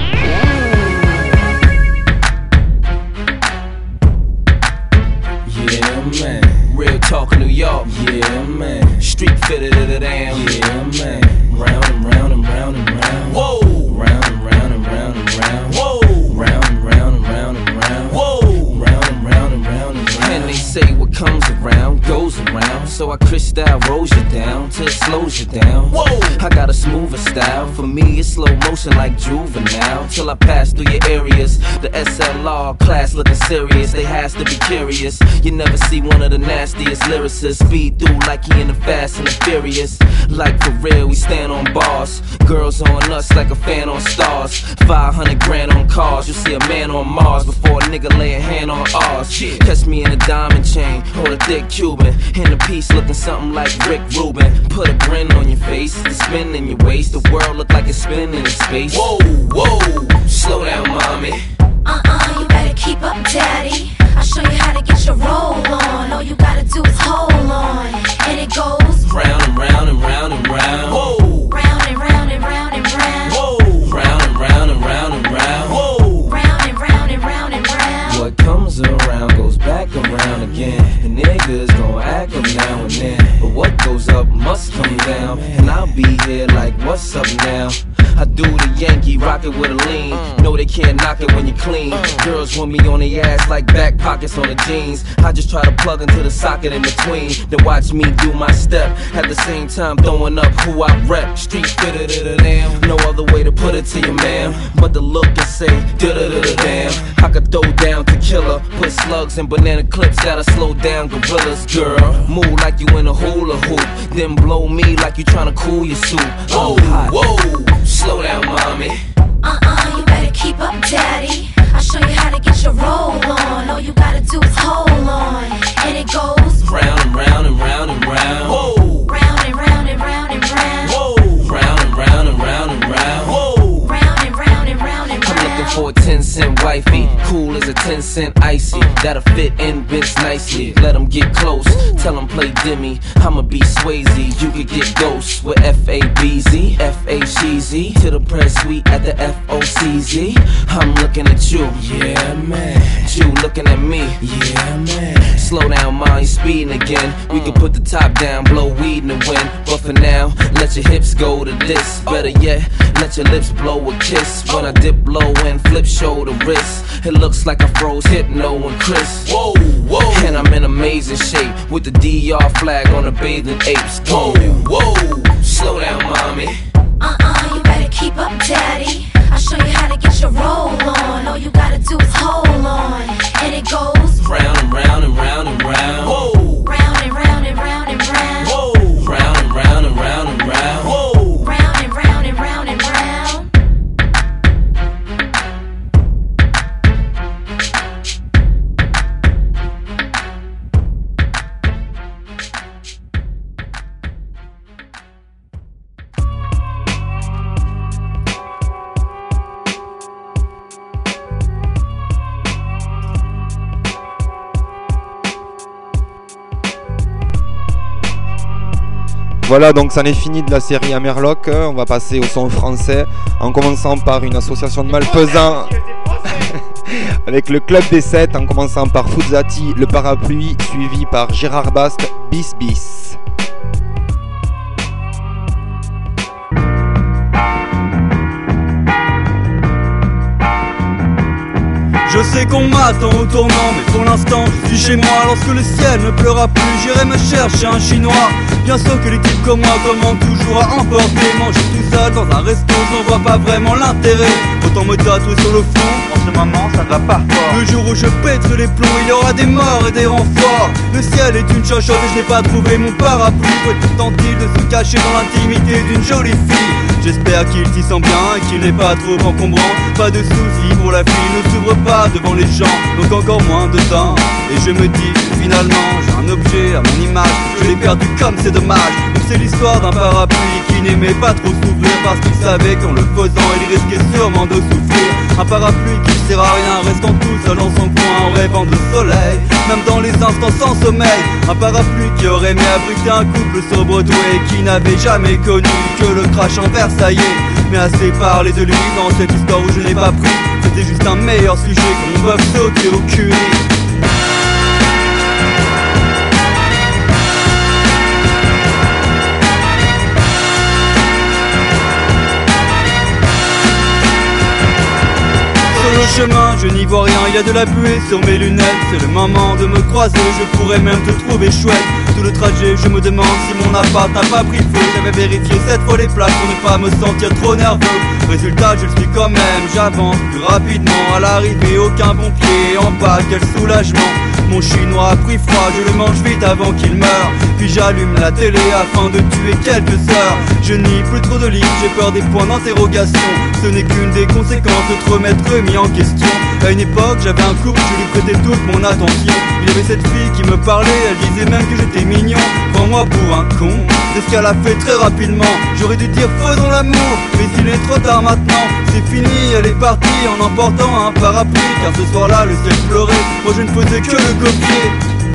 Yeah, man. Real talk New York. Yeah, man. Street fitted to the damn. Yeah, man. Round and round and round and round. Whoa. Round and round and round and round. Whoa. Round and round and round and round. Whoa. Round and round and round and round. And they say what comes around goes around. So I crystal rolls you down till it slows you down. Whoa. I got a smoother style. For me it's slow motion like Juvenile. Till I pass through your areas. The S L R class looking serious. They has to be curious. You never see one of the nastiest lyricists speed through like he in the Fast and the Furious. Like for real, we stand on bars. Girls on us like a fan on stars. five hundred grand on cars. You see a man on Mars before a nigga lay a hand on ours. Catch me in a diamond chain or a thick Cuban. In a piece looking something like Rick Rubin. Put a grin on your face, the spin in your waist. The world look like it's spinning in space. Whoa, whoa, slow down, mommy. Uh-uh, you better keep up, daddy. I'll show you how to get your roll on. All you gotta do is hold on. And it goes round and round and round and round. Whoa. Round and round and round and round. Whoa. Round and round and round and round. Whoa. Round and round and round and round. What comes around goes back around again. And niggas gon' act up now and then. But what goes up must come down. And I'll be here like, what's up now? I do the Yankee, rock it with a lean. No, they can't knock it when you clean. Girls want me on their ass like back pockets on the jeans. I just try to plug into the socket in between. Then watch me do my step. At the same time throwing up who I rep. Street fitted to the damn. No other way to put it to you, ma'am. But the look and say, da da da da damn. I could throw down tequila. Put slugs in banana clips that'll slow down gorillas. Girl, move like you in a hula hoop. Then blow me like you tryna cool your suit. Oh, whoa. Slow down, mommy. Uh-uh, you better keep up, daddy. I'll show you how to get your roll on. All you gotta do is hold on. And it goes round and round and round and round. Whoa. Round and round and round and round. Whoa. Round and round and round and round. Whoa. Round and round and round and round. I'm looking for a ten cent wifey. Cool as a ten cent icy. That'll fit in bits nicely. Let them get close. Tell them play Demi. I'ma be Swayze. You could get ghosts with F A B Z. F A C Z. To the press suite at the F O C Z. I'm looking at you. Yeah, man. You looking at me. Yeah, man. Slow down, ma, you speeding again. We can put the top down, blow weed in the wind. But for now, let your hips go to this. Better yet, let your lips blow a kiss. When I dip low and flip shoulder wrist, it looks like I froze Hypno and Chris. Whoa, whoa. And I'm in amazing shape with the D R flag on the bathing apes. Whoa, whoa. Slow down, mommy. Uh-uh, you better keep up, daddy. I'll show you how to get your roll on. All you gotta do is hold on. And it goes round and round and round and round. Whoa. Round and round and round and round. Whoa. Voilà, donc ça en est fini de la série Amerloc. On va passer au son français en commençant par une association de malfaisants avec le Club des Sept, en commençant par Fuzzati, le Parapluie, suivi par Gérard Bast, Bis Bis. Je sais qu'on m'attend au tournant, mais pour l'instant je suis chez moi. Lorsque le ciel ne pleura plus, j'irai me chercher un chinois. Bien sûr que les types comme moi commandent toujours à emporter. Manger tout seul dans un resto, je n'en vois pas vraiment l'intérêt. Autant me tatouer sur le front, en ce moment ça ne va pas fort. Le jour où je pèterai les plombs, il y aura des morts et des renforts. Le ciel est une chochotte et je n'ai pas trouvé mon parapluie. Peut-être tente-t-il de se cacher dans l'intimité d'une jolie fille. J'espère qu'il s'y sent bien et qu'il n'est pas trop encombrant. Pas de soucis pour la fille, ne s'ouvre pas devant les gens, donc encore moins de temps. Et je me dis, finalement, j'ai un objet à mon image. Je l'ai perdu comme c'est dommage. Donc c'est l'histoire d'un parapluie qui n'aimait pas trop s'ouvrir, parce qu'il savait qu'en le faisant, il risquait sûrement de souffrir. Un parapluie qui sert à rien, restant tout seul dans son coin en rêvant de soleil, même dans les instants sans sommeil. Un parapluie qui aurait aimé abriter un couple sur Broadway, qui n'avait jamais connu que le crash en Versailles. Mais assez parlé de lui dans cette histoire où je n'ai pas pris. C'était juste un meilleur sujet que mon bœuf sauté au curry. Sur le chemin, je n'y vois rien, il y a de la buée sur mes lunettes. C'est le moment de me croiser, je pourrais même te trouver chouette. Tout le trajet, je me demande si mon appart n'a pas pris feu. J'avais vérifié cette fois les places pour ne pas me sentir trop nerveux. Résultat, je le suis quand même, j'avance plus rapidement. À l'arrivée, aucun bon pied en bas, quel soulagement. Mon chinois a pris froid, je le mange vite avant qu'il meure. Puis j'allume la télé afin de tuer quelques heures. Je n'y plus trop de livres, j'ai peur des points d'interrogation. Ce n'est qu'une des conséquences de te remettre mis en question. À une époque, j'avais un couple, je lui prêtais toute mon attention. Il y avait cette fille qui me parlait, elle disait même que j'étais mignon. Prends-moi pour un con, c'est ce qu'elle a fait très rapidement. J'aurais dû dire faisons l'amour, mais il est trop tard maintenant. C'est fini, elle est partie en emportant un parapluie. Car ce soir-là, le ciel pleurait, moi je ne faisais que le copier.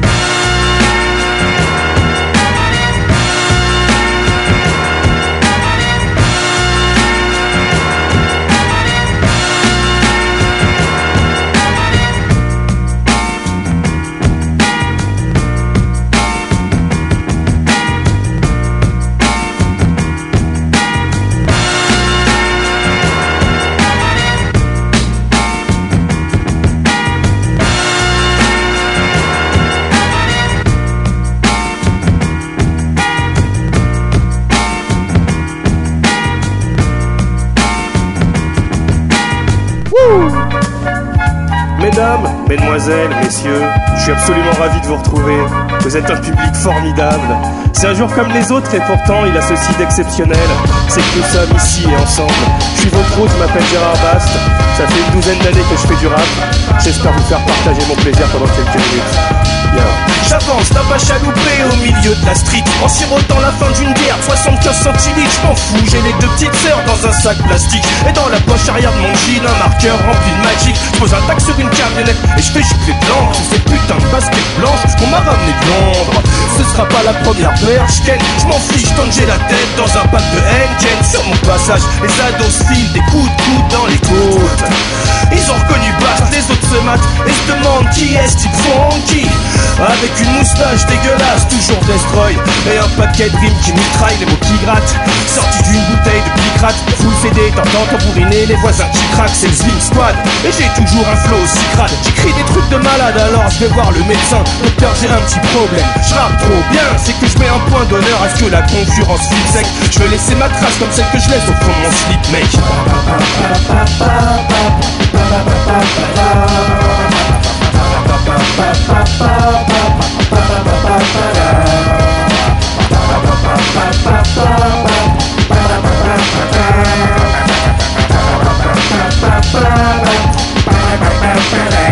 Mesdames, mesdemoiselles, messieurs, je suis absolument ravi de vous retrouver. Vous êtes un public formidable. C'est un jour comme les autres et pourtant il a ceci d'exceptionnel. C'est que nous sommes ici et ensemble. Je suis votre hôte, je m'appelle Gérard Bast. Ça fait une douzaine d'années que je fais du rap. J'espère vous faire partager mon plaisir pendant quelques minutes. Bien. J'avance d'un pas chaloupé au milieu de la street, en sirotant la fin d'une bière, soixante-quinze centilitres. Je m'en fous, j'ai les deux petites sœurs dans un sac plastique. Et dans la poche arrière de mon jean, un marqueur rempli de magic. Je pose un tac sur une camionnette et je fais gicler de l'encre sur ces putains de baskets blanches qu'on m'a ramené de Londres. Ce sera pas la première perche qu'elle, je m'en fiche tant que j'ai la tête dans un pack de Henken. Sur mon passage, les ados se filent des coups de coude dans les côtes. Ils ont reconnu Bast, les autres se matent et se demandent qui est ce type funky. Avec une moustache dégueulasse, toujours destroy, et un paquet de rimes qui mitraille les mots qui grattent. Sorti d'une bouteille de picrate, full C D, t'entends tambouriner les voisins qui craquent, c'est le Slim Squad. Et j'ai toujours un flow aussi crade, j'écris des trucs de malade, alors je vais voir le médecin. Docteur, j'ai un petit problème, je rappe trop bien, c'est que je mets un point d'honneur à ce que la concurrence file sec. Je veux laisser ma trace comme celle que je laisse au fond de mon slip, mec.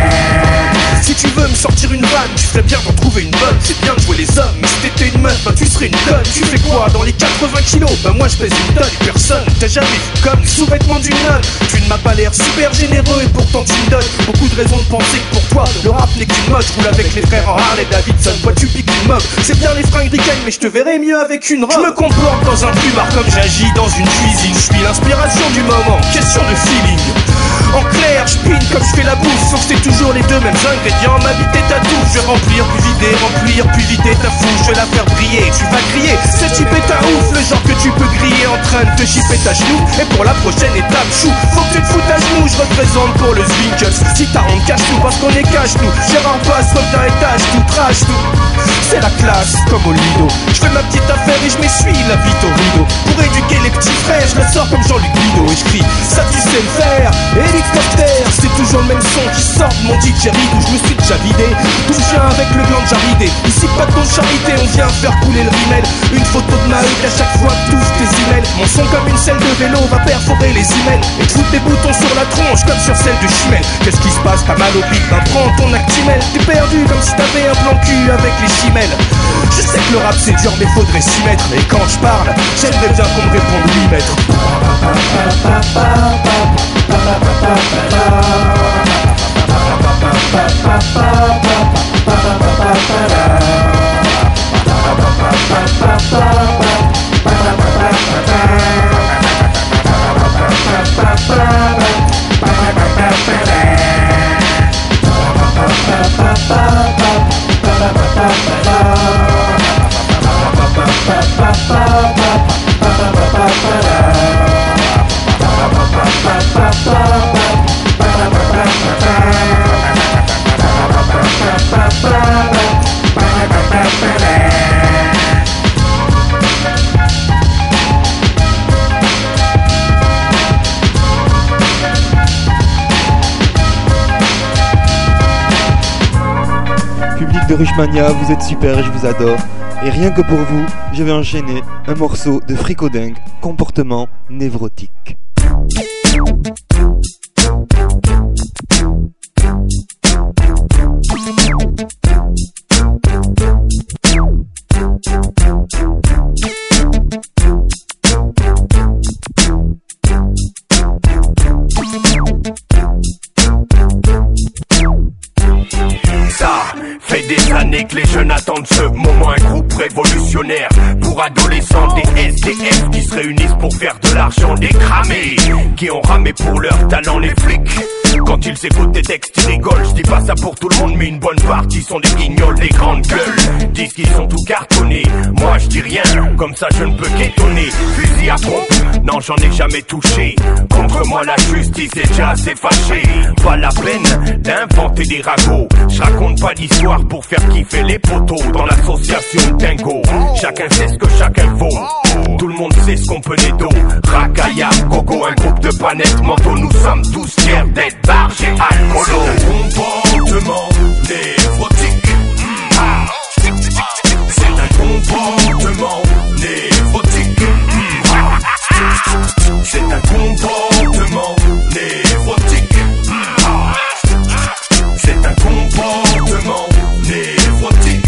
Si tu veux me sortir une vanne, tu ferais bien d'en trouver une bonne. C'est bien de jouer les hommes, mais si t'étais une meuf, ben tu serais serais une conne. Tu fais quoi dans les quatre-vingts kilos? Bah moi je pèse une tonne et personne t'a jamais vu comme sous-vêtement d'une nonne. Tu ne m'as pas l'air super généreux et pourtant tu me donnes beaucoup de raisons de penser que pour toi le rap n'est qu'une mode. Je roule avec les frères en Harley Davidson, toi tu piques une mob. C'est bien les fringues ricaines mais je te verrais mieux avec une robe. Je me comporte dans un plumard comme j'agis dans une cuisine. Je suis l'inspiration du moment, question de feeling. En clair, je pine comme je fais la bouffe, sauf que c'est toujours les deux mêmes ingrédients. Ma bite est ta touffe, je vais remplir puis vider, remplir puis vider ta fouche. Je vais la faire briller, tu vas crier, ce type est un ouf. Le genre que tu peux griller en train de te chipper ta genou. Et pour la prochaine étape, chou, faut que tu te foutes à genoux. Je représente pour le Zwinkels. Si t'as honte, cache tout parce qu'on est cache tout. Gérard Bass, reviens et tâche tout, trash tout. C'est la classe, comme au Lido. Je fais ma petite affaire et je m'essuie la bite au rideau. Pour éduquer les petits frères, je le sors comme Jean-Luc Guido. Et je crie, ça tu sais le faire. Hélicoptère, c'est toujours le même son qui sort de mon D J Reed où je me suis déjà vidé. D'où je viens avec le gland de Jaridé. Ici pas de ton charité, on vient faire couler le rimel. Une photo de ma hutte à chaque fois que t'ouvres tes emails. Mon son comme une selle de vélo va perforer les emails. Et te foutre des boutons sur la tronche comme sur celle de Chimel. Qu'est-ce qui se passe, t'as mal au bide, bah prends ton Actimel. T'es perdu comme si t'avais un plan cul avec les chimelles. Je sais que le rap c'est dur mais faudrait s'y mettre. Et quand je parle, j'aimerais bien qu'on me réponde oui maître. Public de Rushmania, vous êtes super et je vous adore. Et rien que pour vous, je vais enchaîner un morceau de Fricodingue, Comportement névrotique. Ça fait des années que les jeunes attendent ce moment, un groupe révolutionnaire pour adolescents, des S D F qui se réunissent pour faire de l'argent, des cramés qui ont ramé pour leur talent, les flics. Quand ils écoutent tes textes, ils rigolent. Je dis pas ça pour tout le monde, mais une bonne partie sont des guignols, des grandes gueules. Disent qu'ils sont tout cartonnés. Moi je dis rien, comme ça je ne peux qu'étonner. Fusil à pompe, non j'en ai jamais touché. Contre moi la justice est déjà assez fâchée. Pas la peine d'inventer des ragots. Je raconte pas d'histoire pour faire kiffer les poteaux. Dans l'association Dingo, chacun sait ce que chacun vaut. Tout le monde sait ce qu'on peut d'eau. Rakaya, Gogo, un groupe de panettes manteaux. Nous sommes tous fiers d'être barges et alcoolo. Comportement névrotique. C'est un comportement névrotique. C'est un comportement névrotique. C'est un comportement névrotique.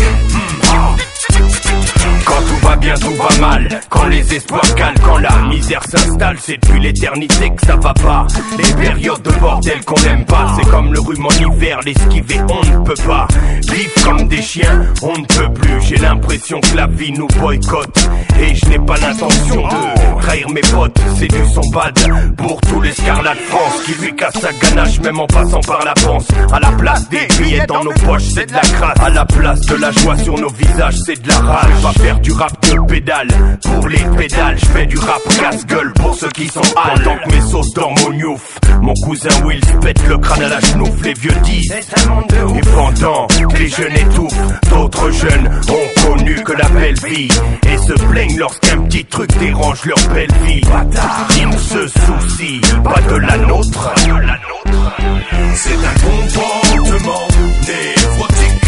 Quand tout va bien, tout va mal. Quand les espoirs calent, quand la misère s'installe, c'est depuis l'éternité que ça va pas. Les périodes de bordel qu'on n'aime pas, c'est comme le rhume en hiver, l'esquiver on ne peut pas. Vivre comme des chiens, on ne peut plus. J'ai l'impression que la vie nous boycotte. Et je n'ai pas l'intention de trahir mes potes. C'est du son bad pour tous les scarlats de France qui lui cassent sa ganache même en passant par la panse. À la place des billets dans nos poches, c'est de la crasse. À la place de la joie sur nos visages, c'est de la rage. Je vais faire du rap de pédale pour les pédales. Je fais du rap casse-gueule pour ceux qui sont hal. Pendant que mes sauces dans mon youf, mon cousin Will se pète le crâne à la chenouf. Les vieux disent et pendant que les jeunes étouffent, d'autres jeunes ont connu que la belle vie et se plaignent lorsqu'un petit truc dérange leur belle vie. Ils ne se soucient pas de la nôtre. C'est un comportement névrotique.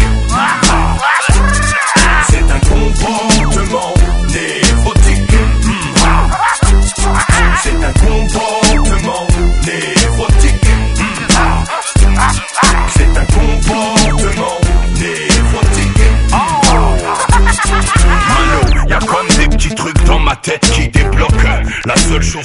C'est un comportement névrotique. C'est un comportement névrotique. C'est un comportement névrotique. Mano, y'a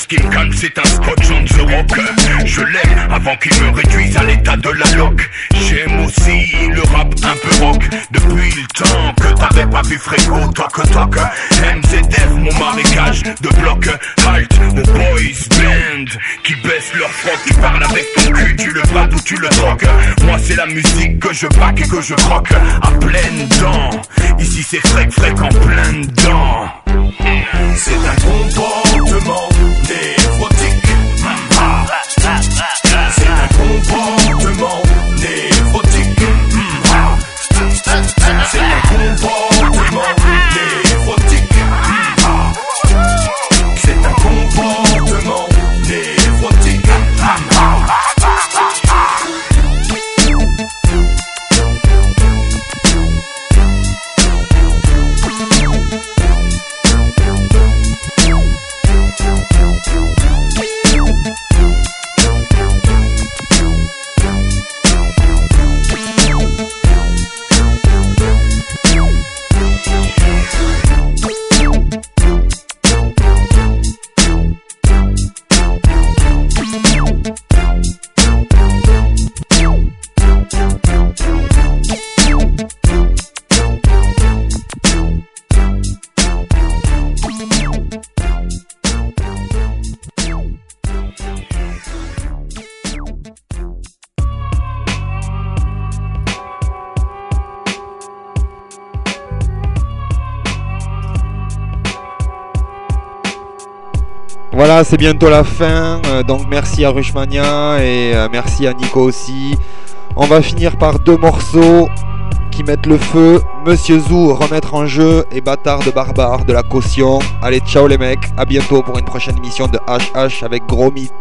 qui me calme, c'est un scotch on the rock. Je l'aime avant qu'il me réduise à l'état de la loque. J'aime aussi le rap un peu rock. Depuis le temps que t'avais pas vu Fréco, toc toc. M Z F, mon marécage de bloc. Halt aux boys band qui baissent leur froc. Tu parles avec ton cul, tu le bats ou tu le troques. Moi c'est la musique que je back et que je croque à pleines dents. Ici c'est frec frec en plein dedans. C'est un comportement névrotique. C'est un comportement névrotique. C'est un comportement névrotique. C'est un comportement névrotique. Voilà, c'est bientôt la fin, euh, donc merci à Rushmania et euh, merci à Nico aussi. On va finir par deux morceaux qui mettent le feu. Monsieur Zou, remettre en jeu, et Bâtard de Barbare de la caution. Allez, ciao les mecs, à bientôt pour une prochaine émission de H H avec Gros Mythe.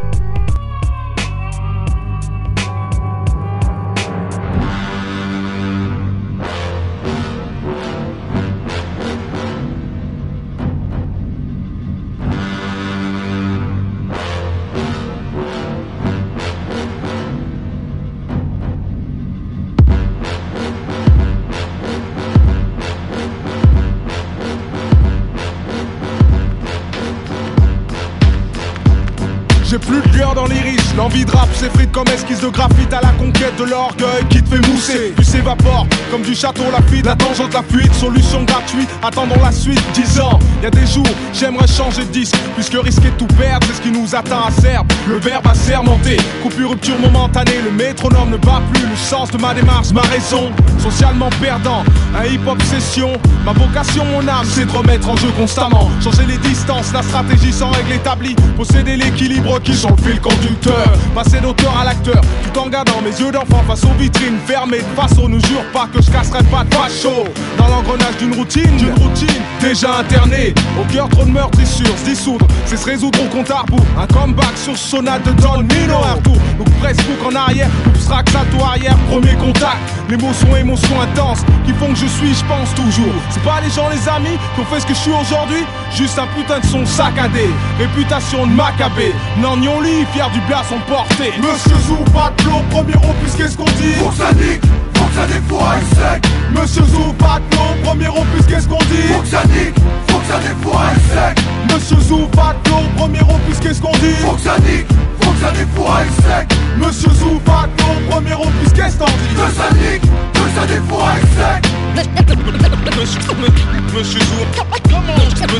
J'ai plus de cœur dans l'iris, l'envie de rap s'effrite comme esquisse de graphite à la conquête de l'orgueil qui te fait mousser. Tu s'évapores comme du château Lafite, la tangente, la fuite, solution gratuite, attendons la suite. Dix ans, y'a des jours, j'aimerais changer de disque, puisque risquer de tout perdre, c'est ce qui nous atteint à Serbe. Le verbe a sermenté, coupure, rupture momentanée, le métronome ne bat plus, le sens de ma démarche, ma raison, socialement perdant, un hip-hop session, ma vocation, mon âme, c'est de remettre en jeu constamment, changer les distances, la stratégie sans règle établie, posséder l'équilibre qui sont le fil conducteur, passer d'auteur à l'acteur, tout en gardant mes yeux d'enfant face aux vitrines fermées de façon, ne jure pas que je casserai pas de facho dans l'engrenage d'une routine, d'une routine déjà internée, au cœur trop de meurtrissures, se dissoudre, c'est se résoudre au compte à rebours, un comeback sur sonate de Don Mino, un retour, donc Facebook en arrière, obstacle salto arrière, premier contact, l'émotion, émotion intense, qui font que je suis, je pense toujours, c'est pas les gens, les amis, qui ont fait ce que je suis aujourd'hui, juste un putain de son saccadé, réputation de macabé, Nagnon lit, fier du blason porté. Monsieur Zou, pas de plomb, premier opus, qu'est-ce qu'on dit? Faut que ça nique, faut que ça défouraille sec. Monsieur Zou, pas de plomb, premier opus, qu'est-ce qu'on dit? Faut que ça nique, faut que ça défouraille sec. Monsieur Zou, pas de plomb, premier opus, qu'est-ce qu'on dit? Faut que ça nique, faut que ça défouraille sec. Monsieur Zou, pas de plomb, premier opus, qu'est-ce qu'on dit? Que ça nique, que ça défouraille sec. Monsieur Zou, comment?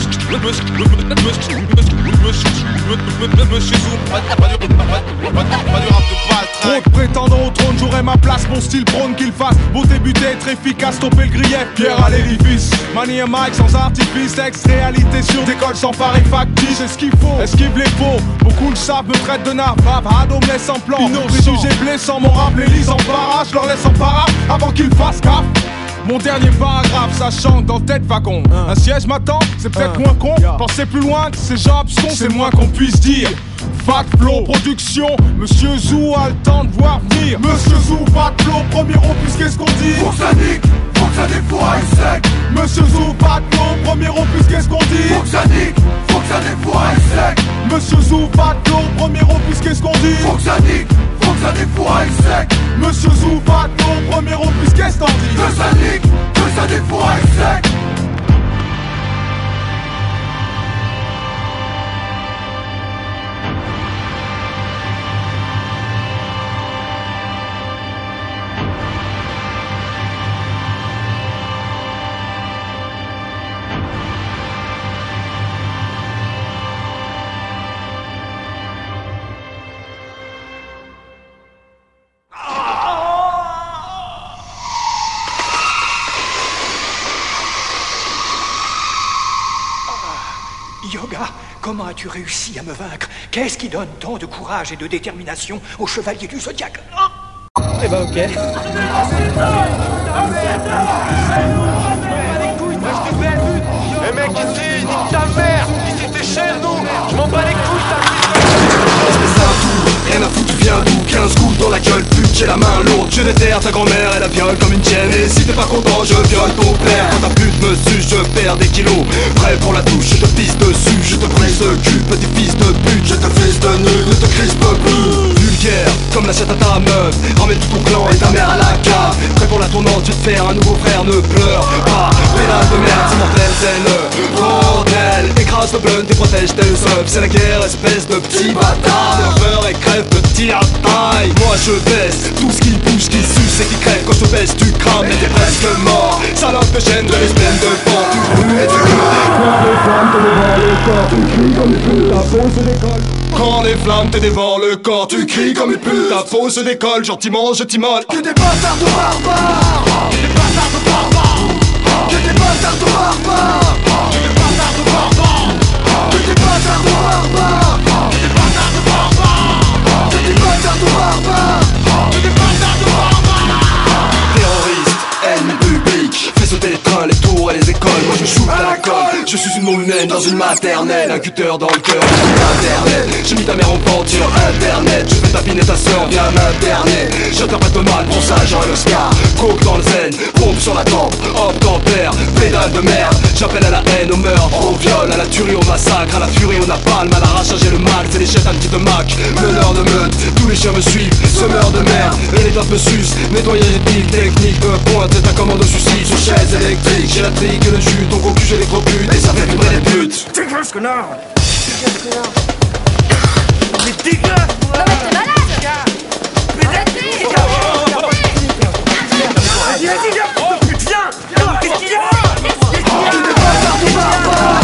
Monsieur Zou, pas du rap de balle. Trop de prétendants au trône, j'aurai ma place, mon style prône qu'il fasse. Beauté butée, être efficace, stopper le grief, pierre à l'édifice. Manie et mic sans artifice, ex-réalité sur décolle sans pareil factice. C'est ce qu'il faut, esquive les faux. Beaucoup le savent, me traitent de narvave, ado me laisse en plan. Préjugés blessants, mon rap les lise en parage, je leur laisse en parade avant qu'ils fassent gaffe. Mon dernier paragraphe, ça chante dans tête wagon. Un siège m'attend, c'est peut-être moins con. Pensez plus loin que ces gens abscons, c'est moins qu'on puisse dire. Fat Flow Production, Monsieur Zou a le temps de voir venir. Monsieur Zou, Fat Flow, premier opus, qu'est-ce qu'on dit? Faut que ça nique, faut que ça défouraille sec. Monsieur Zou, Fat Flow, premier opus, qu'est-ce qu'on dit? Faut que ça nique, faut que ça défouraille sec. Monsieur Zou, Fat Flow, premier opus, qu'est-ce qu'on dit? Faut que ça nique, faut que ça défouraille sec. Monsieur Zou, Fat Flow, premier opus, qu'est-ce qu'on dit? Que ça nique, que ça défouraille sec. comment as-tu réussi à me vaincre? Qu'est-ce qui donne tant de courage et de détermination aux chevaliers du Zodiac? Oh eh ben ok. Moi je te fais le but. Eh mec, ici, nique ta mère. Ici t'es chez nous. Je m'en bats les couilles, t'as rien à foutre, tu viens d'où? quinze coups dans la gueule, pute, j'ai la main lourde. Je déterre ta grand-mère, elle la viole comme une tienne. Et si t'es pas content, je viole ton père. Quand ta pute me suce, je perds des kilos. Prêt pour la touche, je te pisse dessus. Je te brise le cul, petit fils de pute. Je te fils de nul, ne te crispe plus. Vulgaire, comme l'assiette à ta meuf. Ramène tout ton clan et ta mère à la cave. Prêt pour la tournante, je vais te faire un nouveau frère. Ne pleure pas, pédale de merde, c'est mortel, c'est le bordel. Écrase le blunt et protège tes subs. C'est la guerre, espèce de petit bâtard. Nerveur et crève, petit à taille. Moi je baisse, tout ce qui bouge, qui suce et qui crève. Quand je te baisse, tu crames et t'es presque mort. Salope de chaîne, de l'espèce de pan. Tu brues et tu quand les flammes te dévorent le corps, tu cries comme une pute. Ta peau se décolle, gentiment je t'immole. Que des bâtards de barbares. Que des bâtards de barbares. Que des bâtards de barbares. Que des bâtards de barbares. Que des bâtards de barbares. Que des bâtards de barbares. Que des bâtards de barbares. Que des bâtards de barbares. Terroriste, ennemi public, fais sauter les trains, les tours et les écoles. Moi je shoot à la colle, je suis une môme humaine dans une maternelle. Un cutter dans le cœur, internet. J'ai mis ta mère en pente sur internet. Je fais tapiner ta soeur via l'internet. J'interprète mal, bon ça genre l'Oscar. Coke dans le zen, pompe sur la tempe. Hop tempère, pédale de merde. J'appelle à la haine, au meurtre, au viol, à la tuerie, au massacre, à la furie, au napalm, à l'arrachage et le mal. C'est les chétans qui te maquent, meneur de meute. Tous les chiens me suivent, semeur de merde. Et les doigts me sucent, nettoyage éthique, technique de pointe. C'est ta commande au suicide sur chaise électrique. J'ai la trique et le jus, ton cocu j'ai l'électrocute. Et ça fait vibrer les putes. Dégage, connard. Dégage, connard. Mais dégage. Non mais t'es malade. Vas-y, vas-y, viens, oh, pute, viens. Qu'est-ce qu'il y a? Que des bâtards de barbares.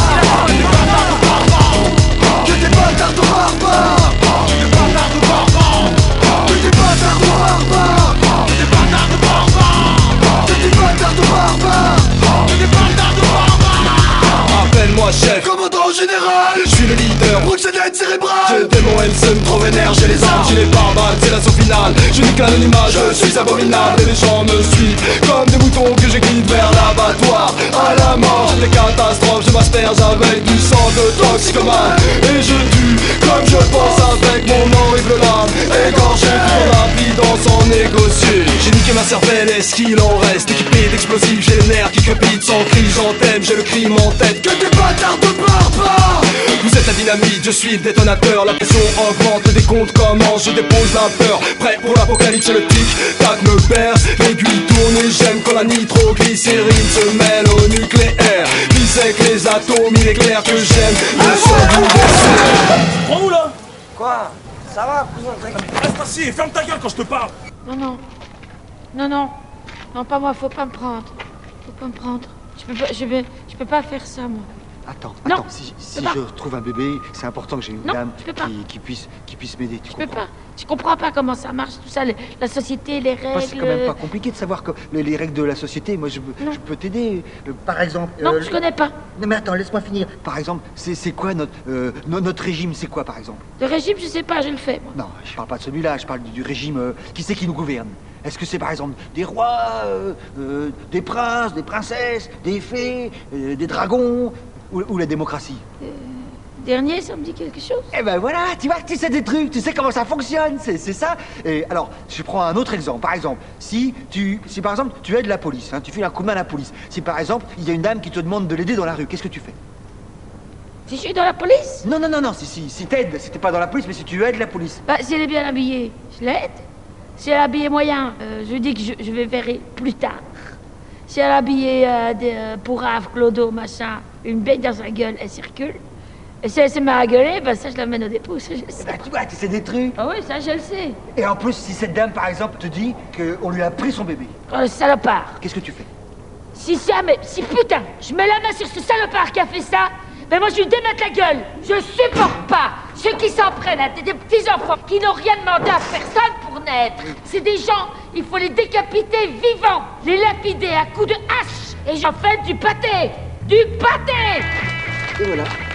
Que des bâtards de barbares. Que des bâtards de barbares. Que des bâtards de barbares. Que des bâtards de barbares. Que des bâtards de barbares. Que des bâtards de barbares. Appelle-moi chef, commandant général. Je suis le leader, proxénète cérébrale. J'ai le démon Helsen, trop vénère, j'ai les armes, j'ai les barbares, c'est l'assaut final. Je nique l'anonymat, je suis abominable. Et les gens me suivent comme des moutons que je guide vers l'abattoir. À la mort, j'ai des catastrophes, je m'asperge avec du sang de toxicomane. Et je tue comme je pense avec mon horrible lame. Égorgé tout en dans son négocier. J'ai niqué ma cervelle, est-ce qu'il en reste? Équipé d'explosifs, j'ai les nerfs qui crépitent sans cri, j'en t'aime, j'ai le crime en tête. Que des bâtards de barbares. Vous êtes la dynamite, je suis le détonateur. La pression augmente, le décompte commence, je dépose la peur. Prêt pour l'apocalypse, le tic tac me berce. L'aiguille tourne et j'aime quand la nitroglycérine se mêle au nucléaire. Qui sait que les atomes, il est clair que j'aime le son du dessert. Prends où là? Quoi? Ça va, cousin? Reste assis et ferme ta gueule quand je te parle. Non, non. Non, non. Non, pas moi, faut pas me prendre. Faut pas me prendre. Je peux pas, je vais, je peux pas faire ça, moi. Attends, Non, attends, si, si pas. je trouve un bébé, c'est important que j'ai une Non, dame je peux pas. qui, qui puisse, qui puisse m'aider, tu Je comprends? peux pas. Je comprends pas comment ça marche, tout ça, les- la société, les règles. Moi, c'est quand même pas compliqué de savoir que les, les règles de la société. Moi, je, peux- je peux t'aider. Euh, Par exemple. Non, euh, je connais pas. Non, mais attends, laisse-moi finir. Par exemple, c'est c'est quoi notre, euh, no- notre régime? C'est quoi, par exemple? Le régime, je sais pas, je le fais, moi. Non, je parle pas de celui-là. Je parle du, du régime. euh, qui c'est qui nous gouverne? Est-ce que c'est par exemple des rois, euh, euh, des princes, des princesses, des fées, euh, des dragons, ou, ou la démocratie? Dernier, ça me dit quelque chose. Eh ben voilà, tu vois, tu sais des trucs, tu sais comment ça fonctionne, c'est c'est ça. Et alors, je prends un autre exemple. Par exemple, si tu, si par exemple tu aides la police, hein, tu fais un coup de main à la police. Si par exemple il y a une dame qui te demande de l'aider dans la rue, qu'est-ce que tu fais? Si je suis dans la police? Non, non, non, non. Si, si, si t'aides, si t'es pas dans la police, mais si tu aides la police. Bah, si elle est bien habillée, je l'aide. Si elle est habillée moyen, euh, je dis que je, je vais verrer plus tard. Si elle est habillée euh, de, euh, pourrave, clodo, machin, une bête dans sa gueule, elle circule. Et si elle se met à gueuler, bah ça je l'amène au dépôt, ça je le sais. Bah, tu vois, tu sais des trucs. Ah oui, ça je le sais. Et en plus, si cette dame, par exemple, te dit qu'on lui a pris son bébé, Oh, le salopard. qu'est-ce que tu fais? Si ça, mais si putain, je mets la main sur ce salopard qui a fait ça, mais moi je lui démette la gueule. Je supporte pas ceux qui s'en prennent à des, des petits enfants qui n'ont rien demandé à personne pour naître. C'est des gens, il faut les décapiter vivants, les lapider à coups de hache, et j'en fais du pâté, du pâté. Et voilà.